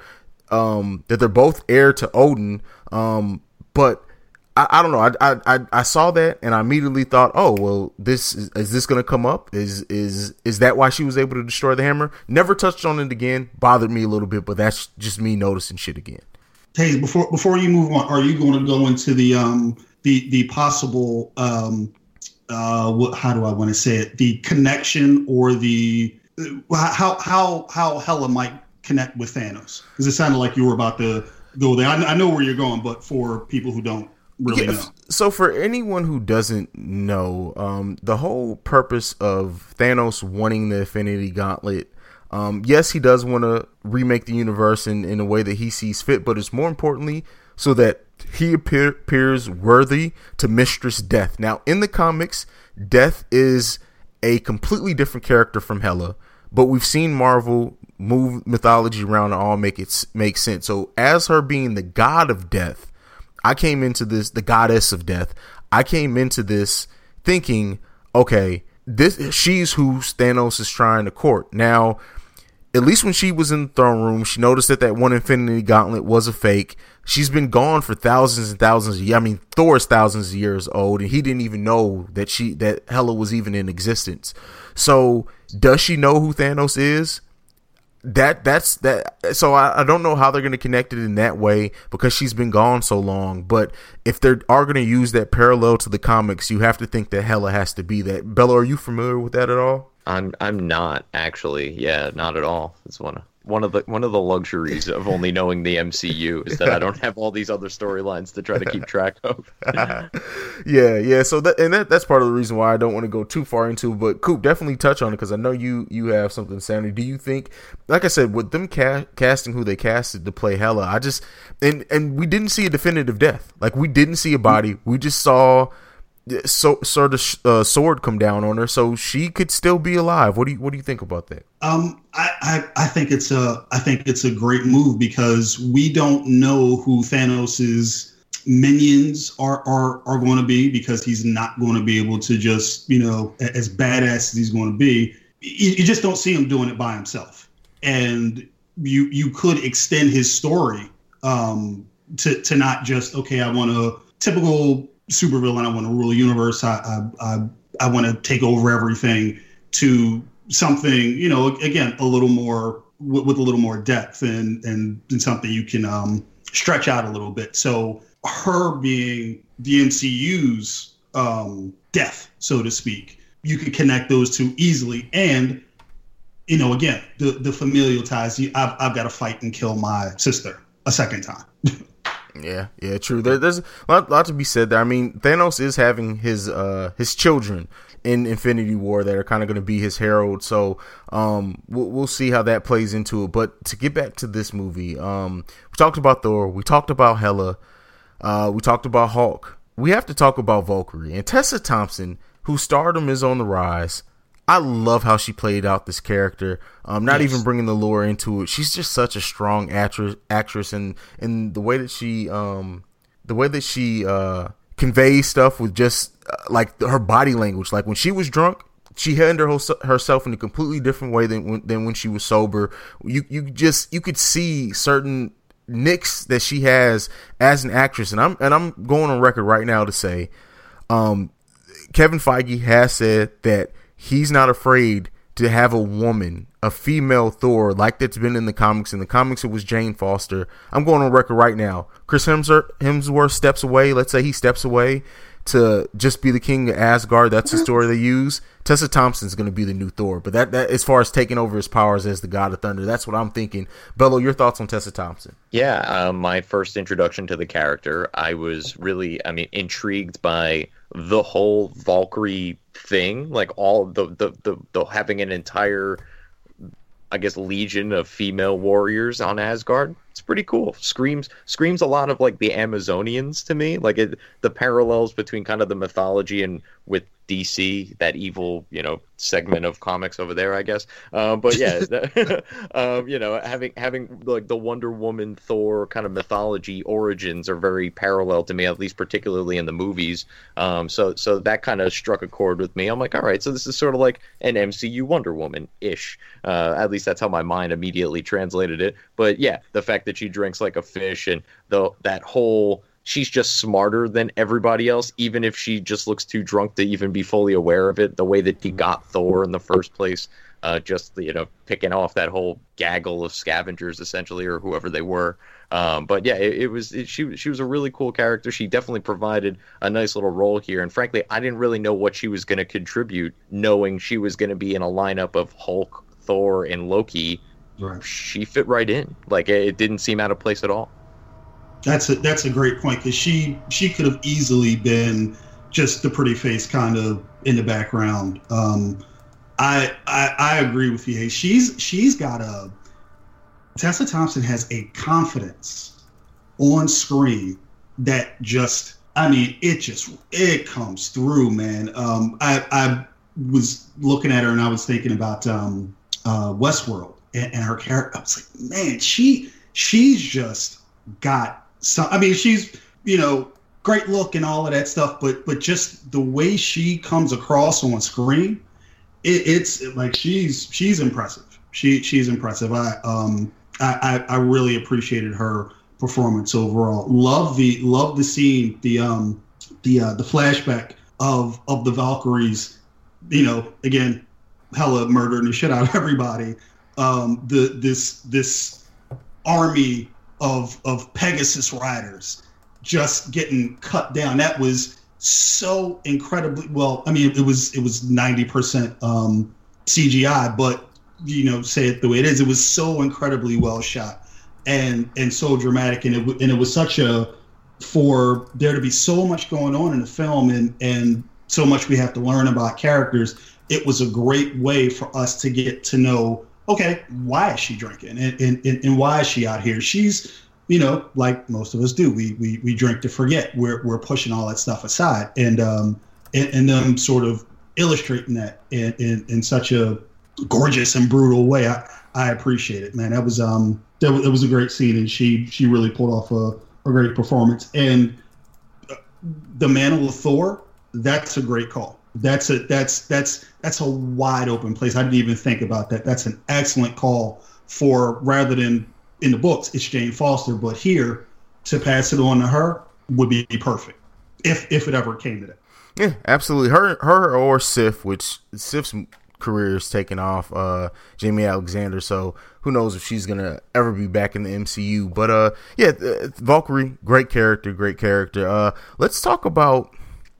S2: um, that they're both heir to Odin, um, but I, I don't know. I, I I saw that and I immediately thought, oh well, this is, is this going to come up? Is is is that why she was able to destroy the hammer? Never touched on it again. Bothered me a little bit, but that's just me noticing shit again.
S3: Hey, before before you move on, are you going to go into the um the the possible um uh what how do I want to say it, the connection or the uh, how how how Hela might connect with Thanos? Because it sounded like you were about to go there. I, I know where you're going, but for people who don't really
S2: Yeah,
S3: know.
S2: so for anyone who doesn't know, um, the whole purpose of Thanos wanting the Infinity Gauntlet, um, yes, he does want to remake the universe in, in a way that he sees fit, but it's more importantly so that he appear, appears worthy to Mistress Death. Now, in the comics, Death is a completely different character from Hela, but we've seen Marvel move mythology around and all make it make sense. So as her being the god of death, I came into this, the goddess of death. I came into this thinking, okay, this she's who Thanos is trying to court. Now, at least when she was in the throne room, she noticed that that one Infinity Gauntlet was a fake. She's been gone for thousands and thousands of years. I mean, Thor's thousands of years old, and he didn't even know that she that Hela was even in existence. So, does she know who Thanos is? That that's that. So I, I don't know how they're going to connect it in that way because she's been gone so long. But if they are going to use that parallel to the comics, you have to think that Hela has to be that. Bella, are you familiar with that at all?
S4: I'm I'm not actually. Yeah, not at all. It's one of one of the one of the luxuries of only knowing the M C U is that I don't have all these other storylines to try to keep track of.
S2: yeah, yeah. So that and that that's part of the reason why I don't want to go too far into. But Coop, definitely touch on it because I know you you have something, Sandy. Do you think, like I said, with them ca- casting who they casted to play Hela, I just and and we didn't see a definitive death. Like we didn't see a body. We just saw so sort of uh, sword come down on her, so she could still be alive. What do you what do you think about that?
S3: Um, I, I I think it's a I think it's a great move because we don't know who Thanos's minions are are are going to be because he's not going to be able to just, you know, as badass as he's going to be. You, you just don't see him doing it by himself, and you you could extend his story um to to not just okay, I want a typical supervillain, I want to rule a universe, I I I, I want to take over everything, to something, you know, again, a little more with, with a little more depth and, and and something you can um stretch out a little bit. So her being the M C U's um death, so to speak, you could connect those two easily. And you know, again, the the familial ties, I've I've got to fight and kill my sister a second time.
S2: Yeah, yeah, true. There, there's a lot, lot to be said there. I mean, Thanos is having his uh his children in Infinity War that are kind of going to be his herald. So um, we'll, we'll see how that plays into it. But to get back to this movie, um, we talked about Thor, we talked about Hela, uh, we talked about Hulk. We have to talk about Valkyrie and Tessa Thompson, whose stardom is on the rise. I love how she played out this character. Um, not yes. even bringing the lore into it. She's just such a strong actress, actress, and and the way that she, um, the way that she uh, conveys stuff with just uh, like her body language. Like when she was drunk, she handled her, herself in a completely different way than when, than when she was sober. You you just you could see certain nicks that she has as an actress, and I'm and I'm going on record right now to say, um, Kevin Feige has said that he's not afraid to have a woman, a female Thor, like that's been in the comics. In the comics, it was Jane Foster. I'm going on record right now. Chris Hemsworth, Hemsworth steps away. Let's say he steps away to just be the king of Asgard. That's the story they use. Tessa Thompson's going to be the new Thor. But that, that, as far as taking over his powers as the God of Thunder, that's what I'm thinking. Bello, your thoughts on Tessa Thompson?
S4: Yeah, um, my first introduction to the character, I was really, I mean, intrigued by the whole Valkyrie thing, like all the the, the the having an entire, I guess, legion of female warriors on Asgard. It's pretty cool. Screams screams a lot of like the Amazonians to me. Like it, the parallels between kind of the mythology and with D C, that evil, you know, segment of comics over there, I guess. Um, but yeah, that, um, you know, having having like the Wonder Woman, Thor kind of mythology origins are very parallel to me, at least particularly in the movies. Um, so so that kind of struck a chord with me. I'm like, all right, so this is sort of like an M C U Wonder Woman ish. Uh, at least that's how my mind immediately translated it. But yeah, the fact that she drinks like a fish and the that whole she's just smarter than everybody else, even if she just looks too drunk to even be fully aware of it. The way that he got Thor in the first place, uh, just, you know, picking off that whole gaggle of scavengers, essentially, or whoever they were. Um, but yeah, it, it was it, she she was a really cool character. She definitely provided a nice little role here. And frankly, I didn't really know what she was going to contribute, knowing she was going to be in a lineup of Hulk, Thor, and Loki. Right. She fit right in. Like, it didn't seem out of place at all.
S3: That's a that's a great point, because she she could have easily been just the pretty face kind of in the background. Um, I, I I agree with you. Hey, she's she's got a Tessa Thompson has a confidence on screen that just, I mean, it just, it comes through, man. Um, I, I was looking at her and I was thinking about um, uh, Westworld and, and her character. I was like, man, she, she's just got some, I mean, she's, you know, great look and all of that stuff, but, but just the way she comes across on screen, it, it's like, she's, she's impressive. She, she's impressive. I, um, I, I really appreciated her performance overall. Love the love the scene, the um the uh, the flashback of of the Valkyries. You know, again, hella murdering the shit out of everybody. Um, the this this army of of Pegasus riders just getting cut down. That was so incredibly well. I mean, it was it was ninety percent um, C G I, but you know, say it the way it is. It was so incredibly well shot and and so dramatic, and it and it was such a, for there to be so much going on in the film and and so much we have to learn about characters. It was a great way for us to get to know, okay, why is she drinking and and, and why is she out here? She's, you know, like most of us do, we we we drink to forget. We're we're pushing all that stuff aside, and um and, and them sort of illustrating that in in, in such a gorgeous and brutal way. I, I appreciate it, man. That was um that was, that was a great scene, and she she really pulled off a, a great performance. And the Mantle of Thor, that's a great call. That's a that's that's that's a wide open place. I didn't even think about that. That's an excellent call for, rather than in the books it's Jane Foster, but here to pass it on to her would be perfect if if it ever came to that.
S2: Yeah, absolutely. Her her or Sif, which Sif's career is taking off, uh Jamie Alexander, so who knows if she's gonna ever be back in the M C U. But uh yeah, uh, Valkyrie, great character, great character. Uh let's talk about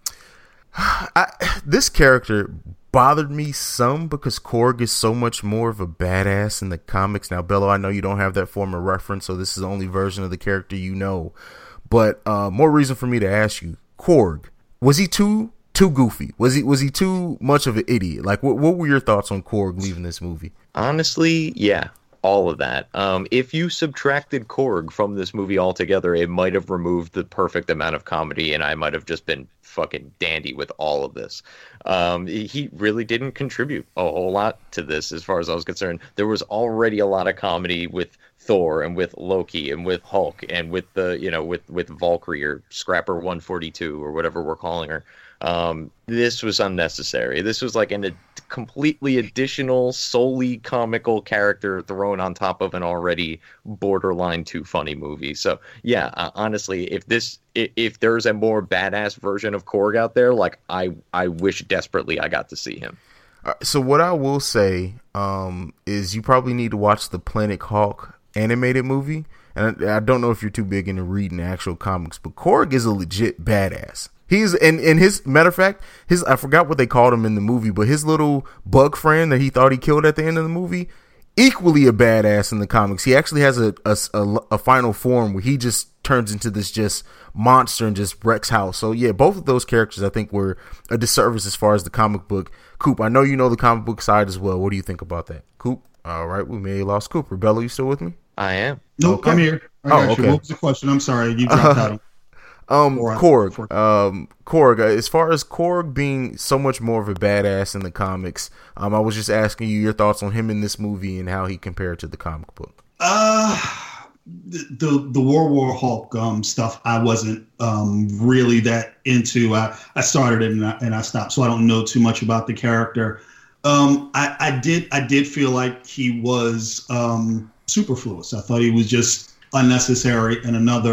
S2: I, this character bothered me some because Korg is so much more of a badass in the comics. Now, Bello, I know you don't have that form of reference, so this is the only version of the character you know, but uh more reason for me to ask you, Korg, was he too Too goofy? Was he was he too much of an idiot? Like, what what were your thoughts on Korg leaving this movie?
S4: Honestly, yeah, all of that. Um, if you subtracted Korg from this movie altogether, it might have removed the perfect amount of comedy, and I might have just been fucking dandy with all of this. Um, he really didn't contribute a whole lot to this, as far as I was concerned. There was already a lot of comedy with Thor and with Loki and with Hulk and with the, you know, with with Valkyrie or Scrapper one forty-two or whatever we're calling her. Um, this was unnecessary. This was like an, a completely additional, solely comical character thrown on top of an already borderline too funny movie. So yeah, uh, honestly, if this, if, if there's a more badass version of Korg out there, like I, I wish desperately I got to see him.
S2: Uh, so what I will say, um, is you probably need to watch the Planet Hulk animated movie. And I, I don't know if you're too big into reading actual comics, but Korg is a legit badass. He's and in his matter of fact, his I forgot what they called him in the movie, but his little bug friend that he thought he killed at the end of the movie, equally a badass in the comics. He actually has a a, a, a final form where he just turns into this just monster and just wrecks house. So yeah, both of those characters I think were a disservice as far as the comic book. Coop, I know you know the comic book side as well. What do you think about that, Coop? All right, we may have lost Cooper. Bella, you still with me?
S4: I am.
S3: Nope, okay. I'm here. I got oh, okay. you. What was the question? I'm sorry, you dropped uh, out.
S2: Um, Korg, um, Korg, uh, as far as Korg being so much more of a badass in the comics, um, I was just asking you your thoughts on him in this movie and how he compared to the comic book.
S3: Uh, the, the, the World War Hulk, um, stuff I wasn't, um, really that into. I, I started it and I, and I stopped, so I don't know too much about the character. Um, I, I did, I did feel like he was, um, superfluous. I thought he was just unnecessary and another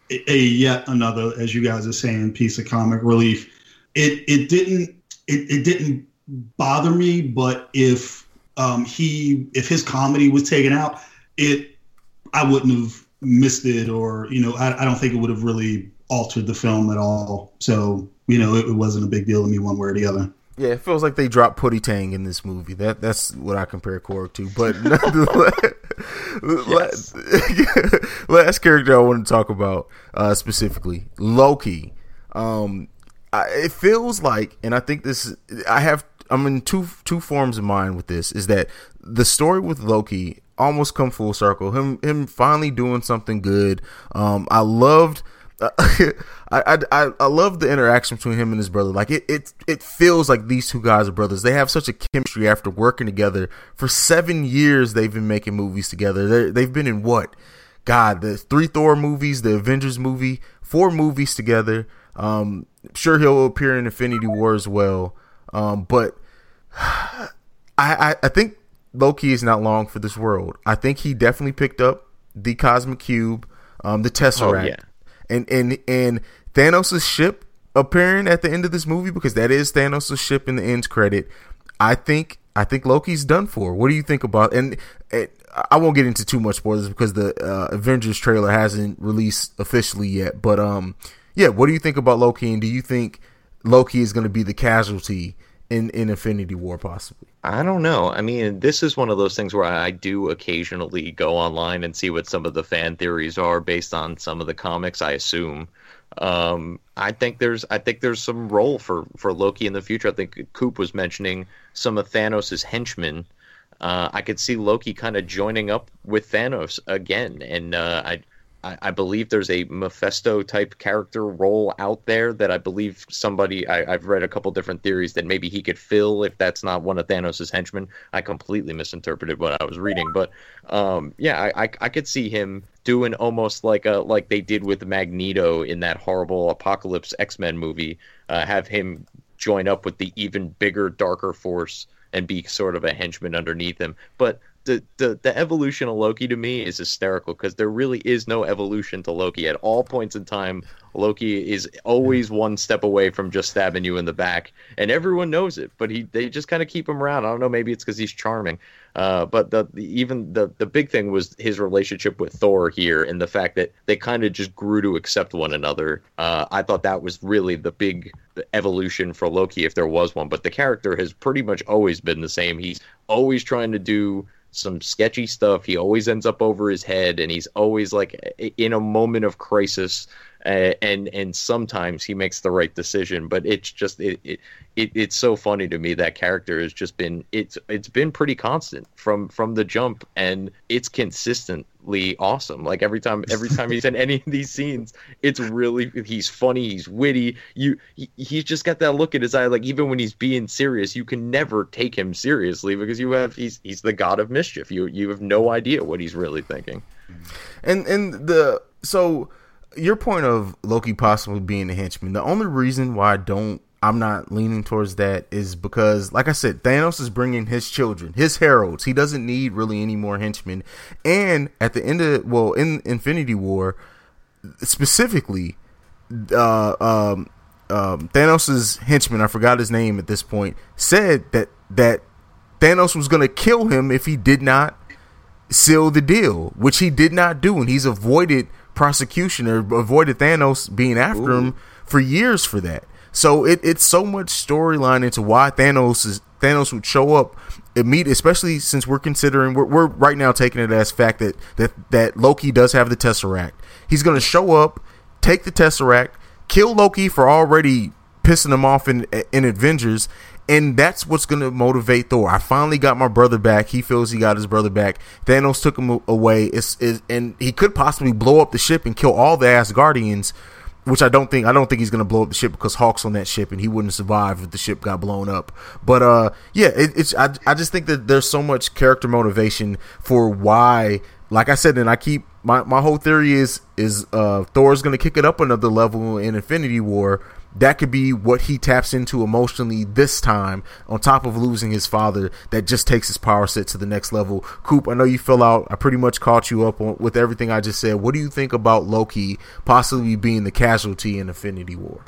S3: a, a yet another, as you guys are saying, piece of comic relief. It it didn't it, it didn't bother me, but if um, he if his comedy was taken out, it I wouldn't have missed it, or you know, I, I don't think it would have really altered the film at all. So you know, it, it wasn't a big deal to me one way or the other.
S2: Yeah, it feels like they dropped Putty Tang in this movie. That that's what I compare Korg to. But nonetheless, last, last character I want to talk about uh, specifically, Loki. Um, I, it feels like, and I think this, I have, I'm in two two forms of mind with this. Is that the story with Loki almost come full circle? Him him finally doing something good. Um, I loved. I, I I love the interaction between him and his brother. Like it, it it feels like these two guys are brothers. They have such a chemistry after working together for seven years. They've been making movies together. They're, they've been in what? God, the three Thor movies, the Avengers movie, four movies together. Um, I'm sure he'll appear in Infinity War as well. Um, but I, I I think Loki is not long for this world. I think he definitely picked up the Cosmic Cube, um, the Tesseract.
S4: Oh, yeah.
S2: And and and Thanos' ship appearing at the end of this movie, because that is Thanos' ship in the end credit. I think I think Loki's done for. What do you think about? And, and I won't get into too much spoilers because the uh, Avengers trailer hasn't released officially yet. But um, yeah, what do you think about Loki? And do you think Loki is going to be the casualty in, in Infinity War possibly?
S4: I don't know. I mean, this is one of those things where I do occasionally go online and see what some of the fan theories are based on some of the comics, I assume. Um, I think there's I think there's some role for, for Loki in the future. I think Coop was mentioning some of Thanos' henchmen. Uh, I could see Loki kind of joining up with Thanos again, and uh, I I believe there's a Mephisto type character role out there that I believe somebody, I, I've read a couple different theories that maybe he could fill if that's not one of Thanos' henchmen. I completely misinterpreted what I was reading, but um, yeah, I, I I could see him doing almost like a like they did with Magneto in that horrible Apocalypse X-Men movie, uh, have him join up with the even bigger, darker force and be sort of a henchman underneath him. But The, the the evolution of Loki to me is hysterical because there really is no evolution to Loki. At all points in time, Loki is always one step away from just stabbing you in the back, and everyone knows it. But he they just kind of keep him around. I don't know, maybe it's because he's charming. Uh, but the, the even the the big thing was his relationship with Thor here, and the fact that they kind of just grew to accept one another. Uh, I thought that was really the big evolution for Loki, if there was one. But the character has pretty much always been the same. He's always trying to do some sketchy stuff. He always ends up over his head, and he's always like in a moment of crisis, uh, and and sometimes he makes the right decision. But it's just it, it it it's so funny to me. That character has just been it's it's been pretty constant from from the jump, and it's consistently awesome. Like every time every time he's in any of these scenes, it's really he's funny, he's witty. You he, he's just got that look in his eye. Like even when he's being serious, you can never take him seriously because you have he's he's the god of mischief. You you have no idea what he's really thinking.
S2: And and the so your point of Loki possibly being a henchman, the only reason why I don't I'm not leaning towards that is because, like I said, Thanos is bringing his children, his heralds. He doesn't need really any more henchmen. And at the end of, well, in Infinity War, specifically, uh, um, um, Thanos' henchman, I forgot his name at this point, said that, that Thanos was going to kill him if he did not seal the deal, which he did not do. And he's avoided prosecution or avoided Thanos being after Ooh. him for years for that. So it, it's so much storyline into why Thanos is Thanos would show up immediately, especially since we're considering we're, we're right now taking it as fact that, that that Loki does have the Tesseract. He's going to show up, take the Tesseract, kill Loki for already pissing him off in in Avengers, and that's what's going to motivate Thor. I finally got my brother back. He feels he got his brother back. Thanos took him away, it's, it's, and he could possibly blow up the ship and kill all the Asgardians. Which I don't think I don't think he's gonna blow up the ship because Hulk's on that ship and he wouldn't survive if the ship got blown up. But uh, yeah, it, it's I I just think that there's so much character motivation for why, like I said, and I keep my, my whole theory is is uh, Thor's going to kick it up another level in Infinity War. That could be what he taps into emotionally this time, on top of losing his father. That just takes his power set to the next level. Coop, I know you fell out. I pretty much caught you up on, with everything I just said. What do you think about Loki possibly being the casualty in Infinity War?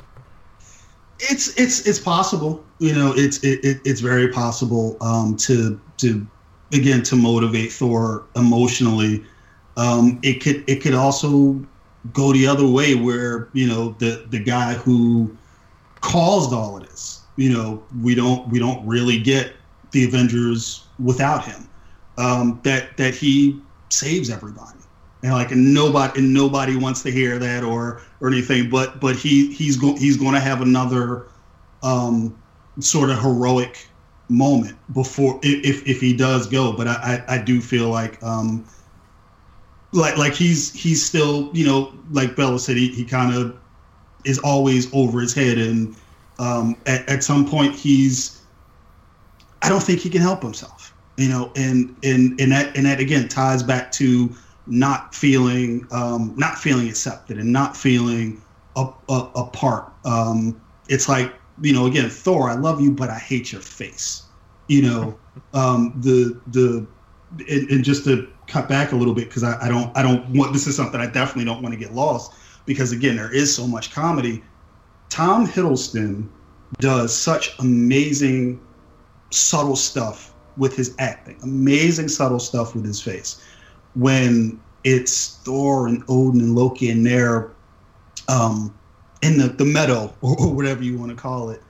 S3: It's it's it's possible. You know, it's it, it it's very possible um, to to again to motivate Thor emotionally. Um, it could it could also go the other way, where, you know, the the guy who caused all of this, you know, we don't we don't really get the Avengers without him. Um, that that he saves everybody, and like and nobody and nobody wants to hear that or or anything. But but he he's go, he's going to have another um, sort of heroic moment before if if he does go. But I I, I do feel like. Um, Like, like he's he's still, you know, like Bella said, he, he kind of is always over his head, and um, at, at some point he's, I don't think he can help himself, you know, and and and that and that again ties back to not feeling um, not feeling accepted and not feeling a, a, a part. Um, it's like, you know, again, Thor, I love you, but I hate your face, you know, um, the the and, and just to cut back a little bit, because I, I don't I don't want this is something I definitely don't want to get lost, because again, there is so much comedy. Tom Hiddleston does such amazing subtle stuff with his acting, amazing subtle stuff with his face. When it's Thor and Odin and Loki and they're um, in the, the meadow or whatever you want to call it,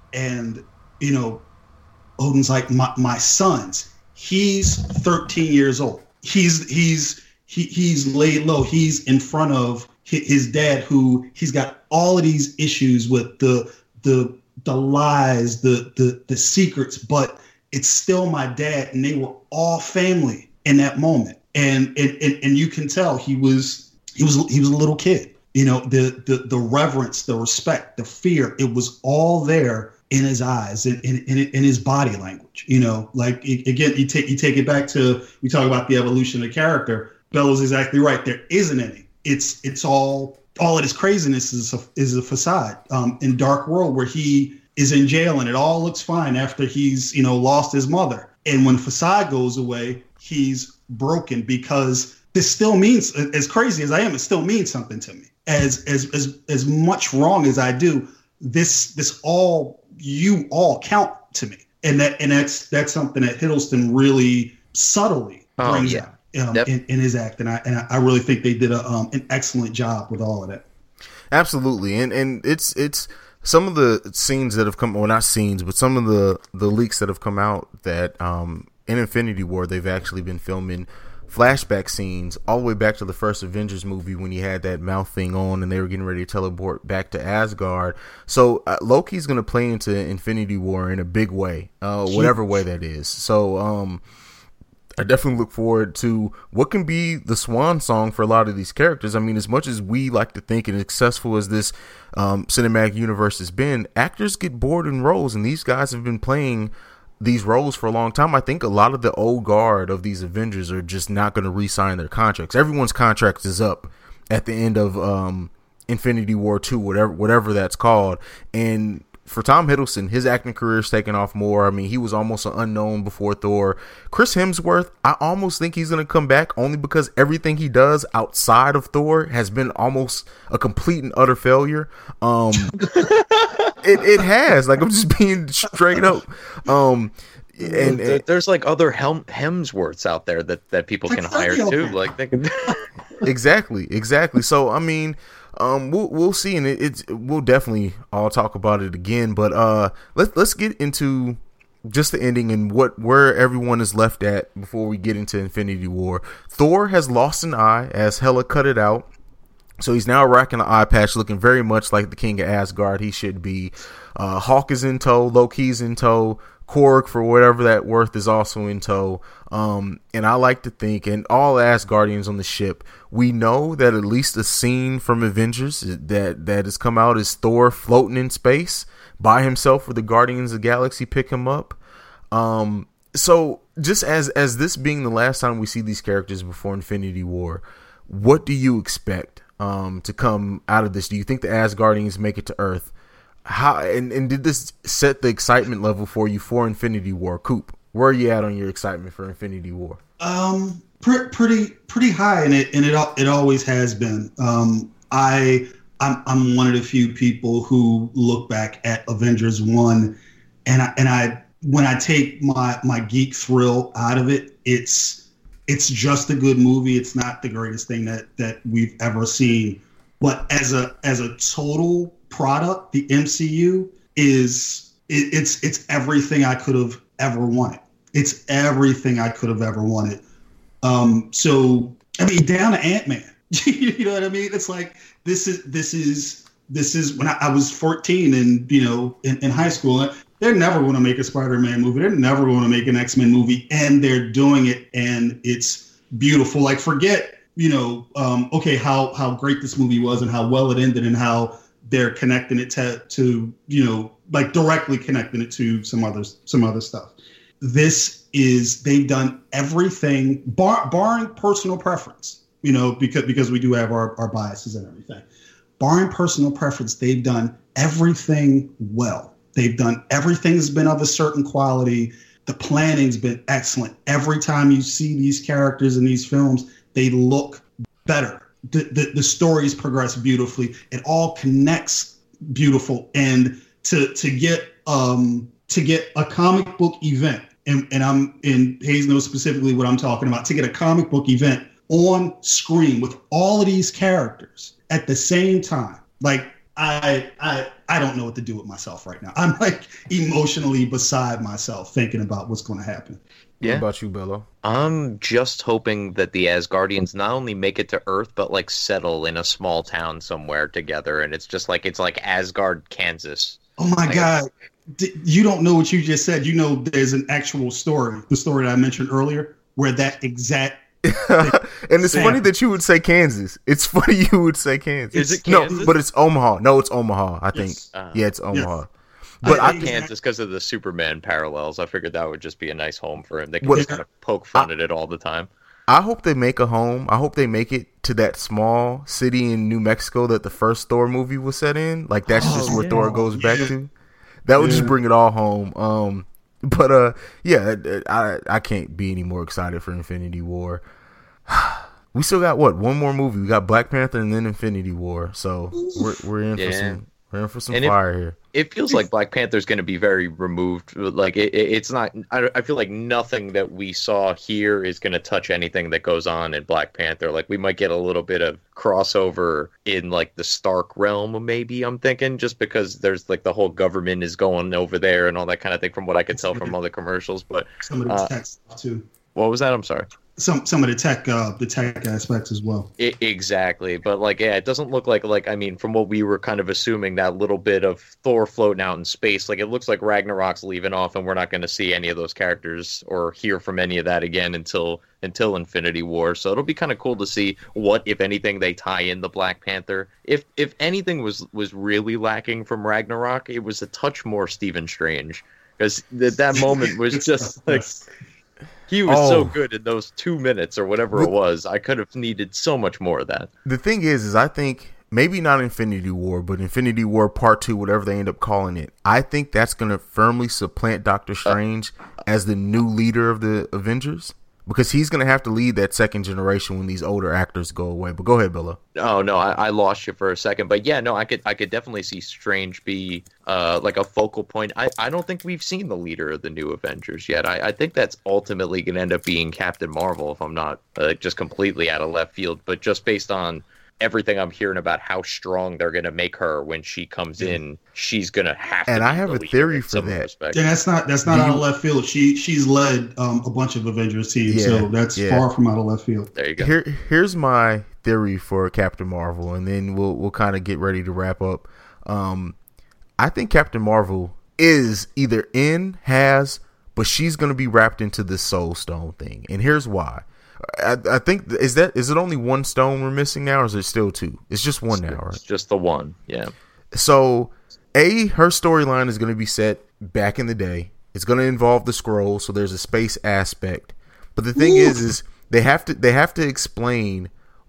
S3: and you know, Odin's like, my, my sons, he's thirteen years old. He's he's he, he's laid low. He's in front of his dad, who he's got all of these issues with the the the lies, the the the secrets, but it's still my dad, and they were all family in that moment. And and and, and you can tell he was he was he was a little kid. You know, the the the reverence, the respect, the fear, it was all there in his eyes and in, in, in his body language. You know, like again, you take you take it back to, we talk about the evolution of the character. Bella's exactly right. There isn't any. It's it's all all of this craziness is a, is a facade. Um, in Dark World, where he is in jail and it all looks fine after he's, you know, lost his mother, and when facade goes away, he's broken, because this still means, as crazy as I am, it still means something to me. As as as as much wrong as I do, this this all. You all count to me, and that and that's that's something that Hiddleston really subtly brings oh, yeah. out um, yep. in, in his act, and I and I really think they did a um, an excellent job with all of that.
S2: Absolutely, and and it's it's some of the scenes that have come, well, not scenes, but some of the the leaks that have come out that um, in Infinity War they've actually been filming flashback scenes all the way back to the first Avengers movie, when he had that mouth thing on and they were getting ready to teleport back to Asgard. So uh, Loki's going to play into Infinity War in a big way, uh, whatever way that is. So um, I definitely look forward to what can be the swan song for a lot of these characters. I mean, as much as we like to think and as successful as this um, cinematic universe has been, actors get bored in roles, and these guys have been playing these roles for a long time. I think a lot of the old guard of these Avengers are just not going to re-sign their contracts. Everyone's contract is up at the end of um, Infinity War two, whatever whatever that's called. And for Tom Hiddleston, his acting career is taking off more. I mean, he was almost an unknown before Thor. Chris Hemsworth, I almost think he's going to come back, only because everything he does outside of Thor has been almost a complete and utter failure. Um, it it has. Like, I'm just being straight up. Um, and, and
S4: there's like other Helm, Hemsworths out there that, that people can hire too. Like they can.
S2: exactly, exactly. So I mean. Um, we'll we'll see, and it, it's we'll definitely all talk about it again. But uh, let's let's get into just the ending and what where everyone is left at before we get into Infinity War. Thor has lost an eye, as Hela cut it out, so he's now rocking an eye patch, looking very much like the King of Asgard he should be. Uh, Hulk is in tow, Loki's in tow. Korg, for whatever that worth, is also in tow. Um, and I like to think, and all Asgardians on the ship, we know that at least a scene from Avengers that, that has come out is Thor floating in space by himself, where the Guardians of the Galaxy pick him up. Um, so just as, as this being the last time we see these characters before Infinity War, what do you expect um, to come out of this? Do you think the Asgardians make it to Earth? How and, and did this set the excitement level for you for Infinity War? Coop, where are you at on your excitement for Infinity War?
S3: Um, pre- pretty pretty high, and it and it it always has been. Um, I I'm I'm one of the few people who look back at Avengers one, and I and I when I take my my geek thrill out of it, it's it's just a good movie. It's not the greatest thing that that we've ever seen, but as a as a total product, the M C U is it, it's it's everything I could have ever wanted. It's everything I could have ever wanted. Um, so I mean, down to Ant-Man. You know what I mean? It's like this is this is this is when I, I was fourteen and you know in, in high school. They're never going to make a Spider-Man movie. They're never going to make an X-Men movie, and they're doing it, and it's beautiful. Like forget you know um, okay how how great this movie was and how well it ended and how they're connecting it to, to, you know, like directly connecting it to some other, some other stuff. This is, they've done everything, bar, barring personal preference, you know, because, because we do have our, our biases and everything. Barring personal preference, they've done everything well. They've done everything has been of a certain quality. The planning's been excellent. Every time you see these characters in these films, they look better. The, the the stories progress beautifully. It all connects beautiful, and to to get um to get a comic book event, and, and I'm in Hayes knows specifically what I'm talking about. To get a comic book event on screen with all of these characters at the same time, like I I I don't know what to do with myself right now. I'm like emotionally beside myself thinking about what's going to happen.
S4: Yeah.
S2: What about you, Bello?
S4: I'm just hoping that the Asgardians not only make it to Earth, but like settle in a small town somewhere together, and it's just like it's like Asgard, Kansas.
S3: Oh my
S4: like,
S3: God. D- you don't know what you just said. You know there's an actual story, the story that I mentioned earlier, where that exact
S2: and it's Sam. funny that you would say Kansas. It's funny you would say Kansas.
S4: Is it Kansas?
S2: No, but it's Omaha. No, it's Omaha, I think.
S3: Yes.
S4: Uh,
S2: yeah, it's Omaha.
S3: Yes.
S4: But I,
S3: I,
S4: I Kansas because of the Superman parallels. I figured that would just be a nice home for him. They can
S2: What-
S4: just kind of poke fun at it all the time.
S2: I hope they make a home. I hope they make it to that small city in New Mexico that the first Thor movie was set in. Like that's
S3: Oh,
S2: just where
S3: yeah.
S2: Thor goes back to. That would
S3: Yeah.
S2: just bring it all home. Um, but uh, yeah, I I can't be any more excited for Infinity War. We still got what one more movie? We got Black Panther and then Infinity War. So we're we're in
S4: Yeah.
S2: for some we're in for some
S4: And if-
S2: fire here.
S4: It feels like Black Panther's going to be very removed. Like it, it, it's not. I, I feel like nothing that we saw here is going to touch anything that goes on in Black Panther. Like we might get a little bit of crossover in like the Stark realm, maybe. I'm thinking just because there's like the whole government is going over there and all that kind of thing, from what I could tell from other commercials. But
S3: some of the
S4: uh,
S3: tech stuff too.
S4: what was that? I'm sorry.
S3: Some some of the tech uh, the tech aspects as well.
S4: I exactly, but like, yeah, it doesn't look like like I mean, from what we were kind of assuming, that little bit of Thor floating out in space, like it looks like Ragnarok's leaving off, and we're not going to see any of those characters or hear from any of that again until until Infinity War. So it'll be kind of cool to see what, if anything, they tie in the Black Panther. If if anything was was really lacking from Ragnarok, it was a touch more Stephen Strange, because th- that moment was just like. He was
S2: Oh.
S4: so good in those two minutes or whatever it was. I could have needed so much more of that.
S2: The thing is, is I think maybe not Infinity War, but Infinity War Part Two, whatever they end up calling it. I think that's going to firmly supplant Doctor Strange as the new leader of the Avengers, because he's going to have to lead that second generation when these older actors go away. But go ahead, Billa.
S4: Oh no, I, I lost you for a second, but yeah, no, I could I could definitely see Strange be uh, like a focal point. I, I don't think we've seen the leader of the new Avengers yet. I, I think that's ultimately going to end up being Captain Marvel, if I'm not uh, just completely out of left field. But just based on everything I'm hearing about how strong they're going to make her when she comes in, she's going to have to.
S2: And
S4: be
S2: I have
S4: the
S2: a
S4: leader
S2: theory
S4: in
S2: for
S4: some
S2: that.
S4: respect.
S3: Yeah, that's not that's not
S2: Do
S3: out
S2: you-
S3: of left field. She she's led um, a bunch of Avengers teams,
S2: Yeah,
S3: so that's
S2: yeah.
S3: far from out of left field.
S4: There you go.
S2: Here, here's my theory for Captain Marvel, and then we'll we'll kind of get ready to wrap up. Um, I think Captain Marvel is either in, has, but she's going to be wrapped into this Soul Stone thing, and here's why. I, I think is that is it only one stone we're missing now, or is it still two? It's just one now, right?
S4: It's just the one. Yeah.
S2: So, A, her storyline is going to be set back in the day. It's going to involve the scroll, so there's a space aspect. But the thing
S3: Ooh.
S2: is, is they have to they have to explain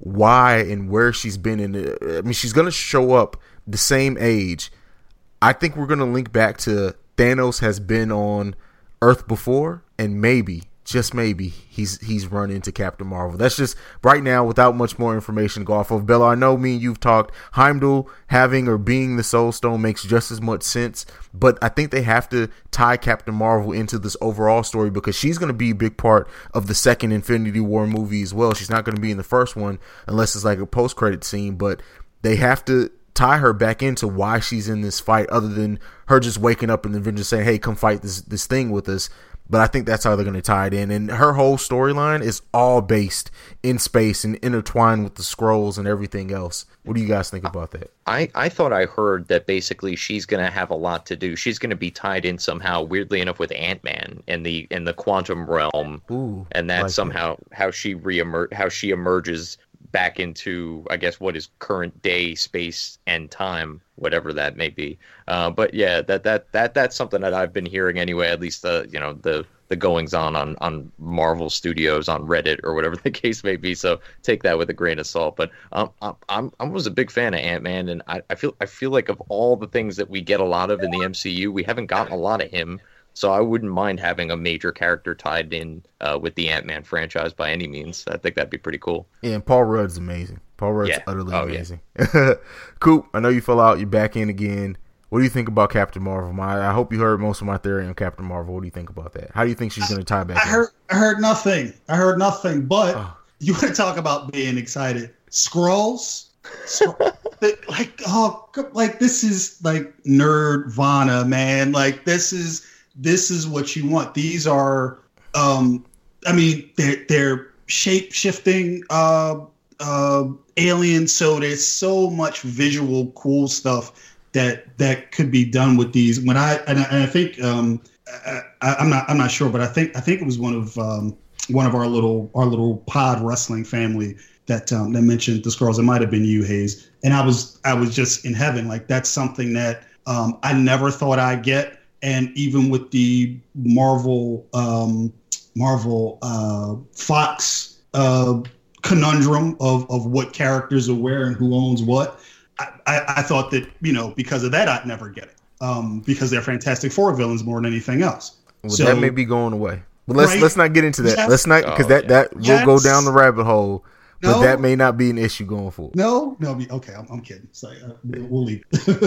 S2: why and where she's been in it. I mean, she's going to show up the same age. I think we're going to link back to Thanos has been on Earth before, and maybe, just maybe, he's he's run into Captain Marvel. That's just right now, without much more information to go off of. Bella, I know me and you've talked. Heimdall having or being the Soul Stone makes just as much sense, but I think they have to tie Captain Marvel into this overall story because she's going to be a big part of the second Infinity War movie as well. She's not going to be in the first one unless it's like a post-credit scene, but they have to tie her back into why she's in this fight other than her just waking up and then just saying, hey, come fight this this thing with us. But I think that's how they're going to tie it in. And her whole storyline is all based in space and intertwined with the Skrulls and everything else. What do you guys think about that?
S4: I, I thought I heard that basically she's going to have a lot to do. She's going to be tied in somehow, weirdly enough, with Ant-Man in the in the quantum realm.
S2: Ooh,
S4: and that's
S2: like
S4: somehow
S2: that.
S4: how she reemer- how she emerges back into, I guess, what is current day space and time, whatever that may be. Uh, but yeah, that that that that's something that I've been hearing anyway. At least the you know the the goings on on on Marvel Studios on Reddit or whatever the case may be. So take that with a grain of salt. But um, I'm I'm I was a big fan of Ant-Man, and I, I feel I feel like of all the things that we get a lot of in the M C U, we haven't gotten a lot of him. So I wouldn't mind having a major character tied in uh, with the Ant-Man franchise by any means. I think that'd be pretty cool.
S2: Yeah, and Paul Rudd's amazing. Paul Rudd's
S4: Yeah.
S2: utterly
S4: Oh,
S2: amazing. Yeah. Coop, I know you fell out. You're back in again. What do you think about Captain Marvel? My, I hope you heard most of my theory on Captain Marvel. What do you think about that? How do you think she's going to tie back
S3: I
S2: in?
S3: heard, I heard nothing. I heard nothing. But
S2: Oh.
S3: you want to talk about being excited? Skrulls, Skrull- like oh, like this is like nerdvana, man. Like this is this is what you want. These are, um, I mean, they're they're shape shifting uh, uh, aliens. So there's so much visual cool stuff that that could be done with these. When I and I, and I think um, I, I'm not I'm not sure, but I think I think it was one of um, one of our little our little pod wrestling family that um, that mentioned the Skrulls. It might have been you, Hayes, and I was I was just in heaven. Like that's something that um, I never thought I'd get. And even with the Marvel um, Marvel uh, Fox uh, conundrum of of what characters are where and who owns what. I, I, I thought that, you know, because of that, I'd never get it um, because they're Fantastic Four villains more than anything else.
S2: Well,
S3: so,
S2: that may be going away. But let's
S3: right?
S2: let's not get into that.
S3: Yes.
S2: Let's not because
S4: Oh,
S2: that
S4: yeah.
S2: that will
S3: Yes.
S2: go down the rabbit hole. But
S3: No.
S2: that may not be an issue going forward.
S3: No, no, be- okay, I'm, I'm kidding. So, uh, we'll, we'll leave.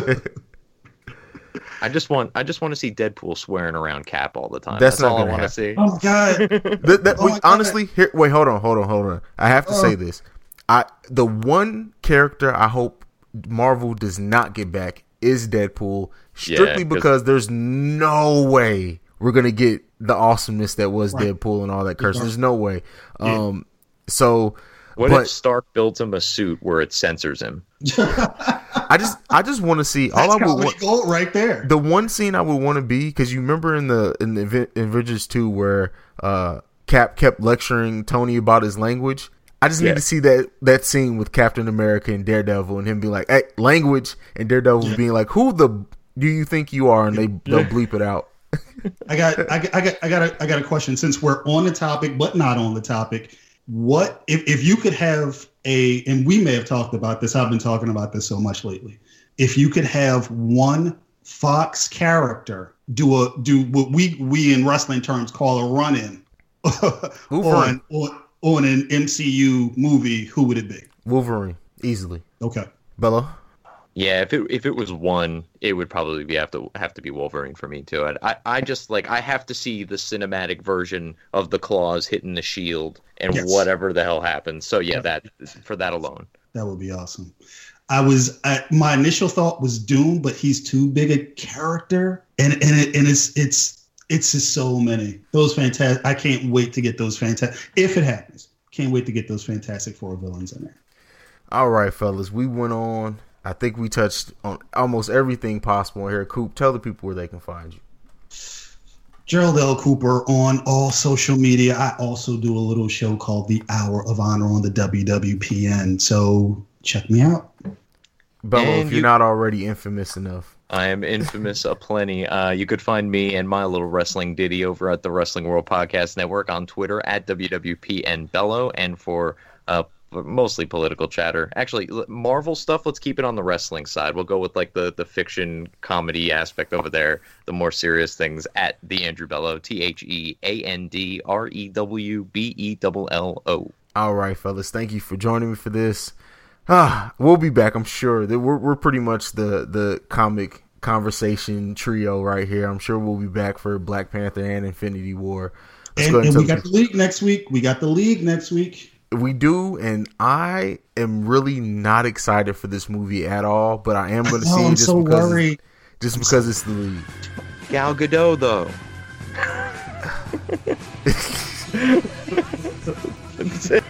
S4: I just want I just want to see Deadpool swearing around Cap all the time.
S2: That's
S4: That's,
S2: not
S4: all I
S2: gonna
S4: want to see.
S3: Oh my god!
S2: That, that,
S3: Oh
S2: wait,
S3: my God.
S2: honestly, here, wait, hold on, hold on, hold on. I have to
S3: Oh.
S2: say this. I the one character I hope Marvel does not get back is Deadpool, strictly
S4: Yeah, 'cause-
S2: because there's no way we're gonna get the awesomeness that was
S3: Right.
S2: Deadpool and all that curse.
S3: Right.
S2: There's no way.
S3: Yeah.
S2: Um, so,
S4: What
S2: but
S4: if Stark builds him a suit where it censors him?
S2: I just, I just want to see all
S3: That's
S2: I would
S3: comedy
S2: want.
S3: gold right there.
S2: The one scene I would want to be, because you remember in the in the Aven- Avengers two where uh, Cap kept lecturing Tony about his language. I just
S4: Yeah.
S2: need to see that that scene with Captain America and Daredevil, and him being like, "Hey, language," and Daredevil
S3: Yeah.
S2: being like, "Who the do you think you are?" And they they'll bleep it out.
S3: I got, I got, I got, I got, a, I got a question. Since we're on the topic, but not on the topic, what if if you could have a, and we may have talked about this. I've been talking about this so much lately. If you could have one Fox character do a do what we we in wrestling terms call a run in
S2: Wolverine.
S3: on, on on an M C U movie, who would it be?
S2: Wolverine, easily.
S3: Okay.
S2: Bella.
S4: Yeah, if it if it was one, it would probably be have to have to be Wolverine for me too. I I, I just like I have to see the cinematic version of the claws hitting the shield and
S3: Yes.
S4: whatever the hell happens. So yeah, that for that alone.
S3: That would be awesome. I was I, my initial thought was Doom, but he's too big a character, and and it, and it's it's it's just so many those fantastic. I can't wait to get those fantastic. If it happens, can't wait to get those Fantastic Four villains in there.
S2: All right, fellas, we went on. I think we touched on almost everything possible here. Coop, tell the people where they can find you.
S3: Gerald L. Cooper on all social media. I also do a little show called The Hour of Honor on the W W P N. So check me out.
S2: Bella,
S4: And
S2: if you're
S4: you-
S2: not already infamous enough.
S4: I am infamous aplenty. Uh, you could find me and my little wrestling ditty over at the Wrestling World Podcast Network on Twitter at W W P N Bello, and for uh, mostly political chatter. Actually, Marvel stuff, let's keep it on the wrestling side. We'll go with like the, the fiction comedy aspect over there. The more serious things at the Andrew Bello, T H E A N D R E W B E L L O.
S2: All right, fellas. Thank you for joining me for this. Ah, we'll be back, I'm sure. We're, we're pretty much the, the comic conversation trio right here. I'm sure we'll be back for Black Panther and Infinity War. Let's
S3: and
S2: go
S3: and
S2: and
S3: we got the league next week. We got the league next week.
S2: We do, and I am really not excited for this movie at all, but I am going to see it
S3: I'm
S2: just
S3: so
S2: because
S3: worried.
S2: just because it's the league.
S4: Gal Gadot, though. That's it.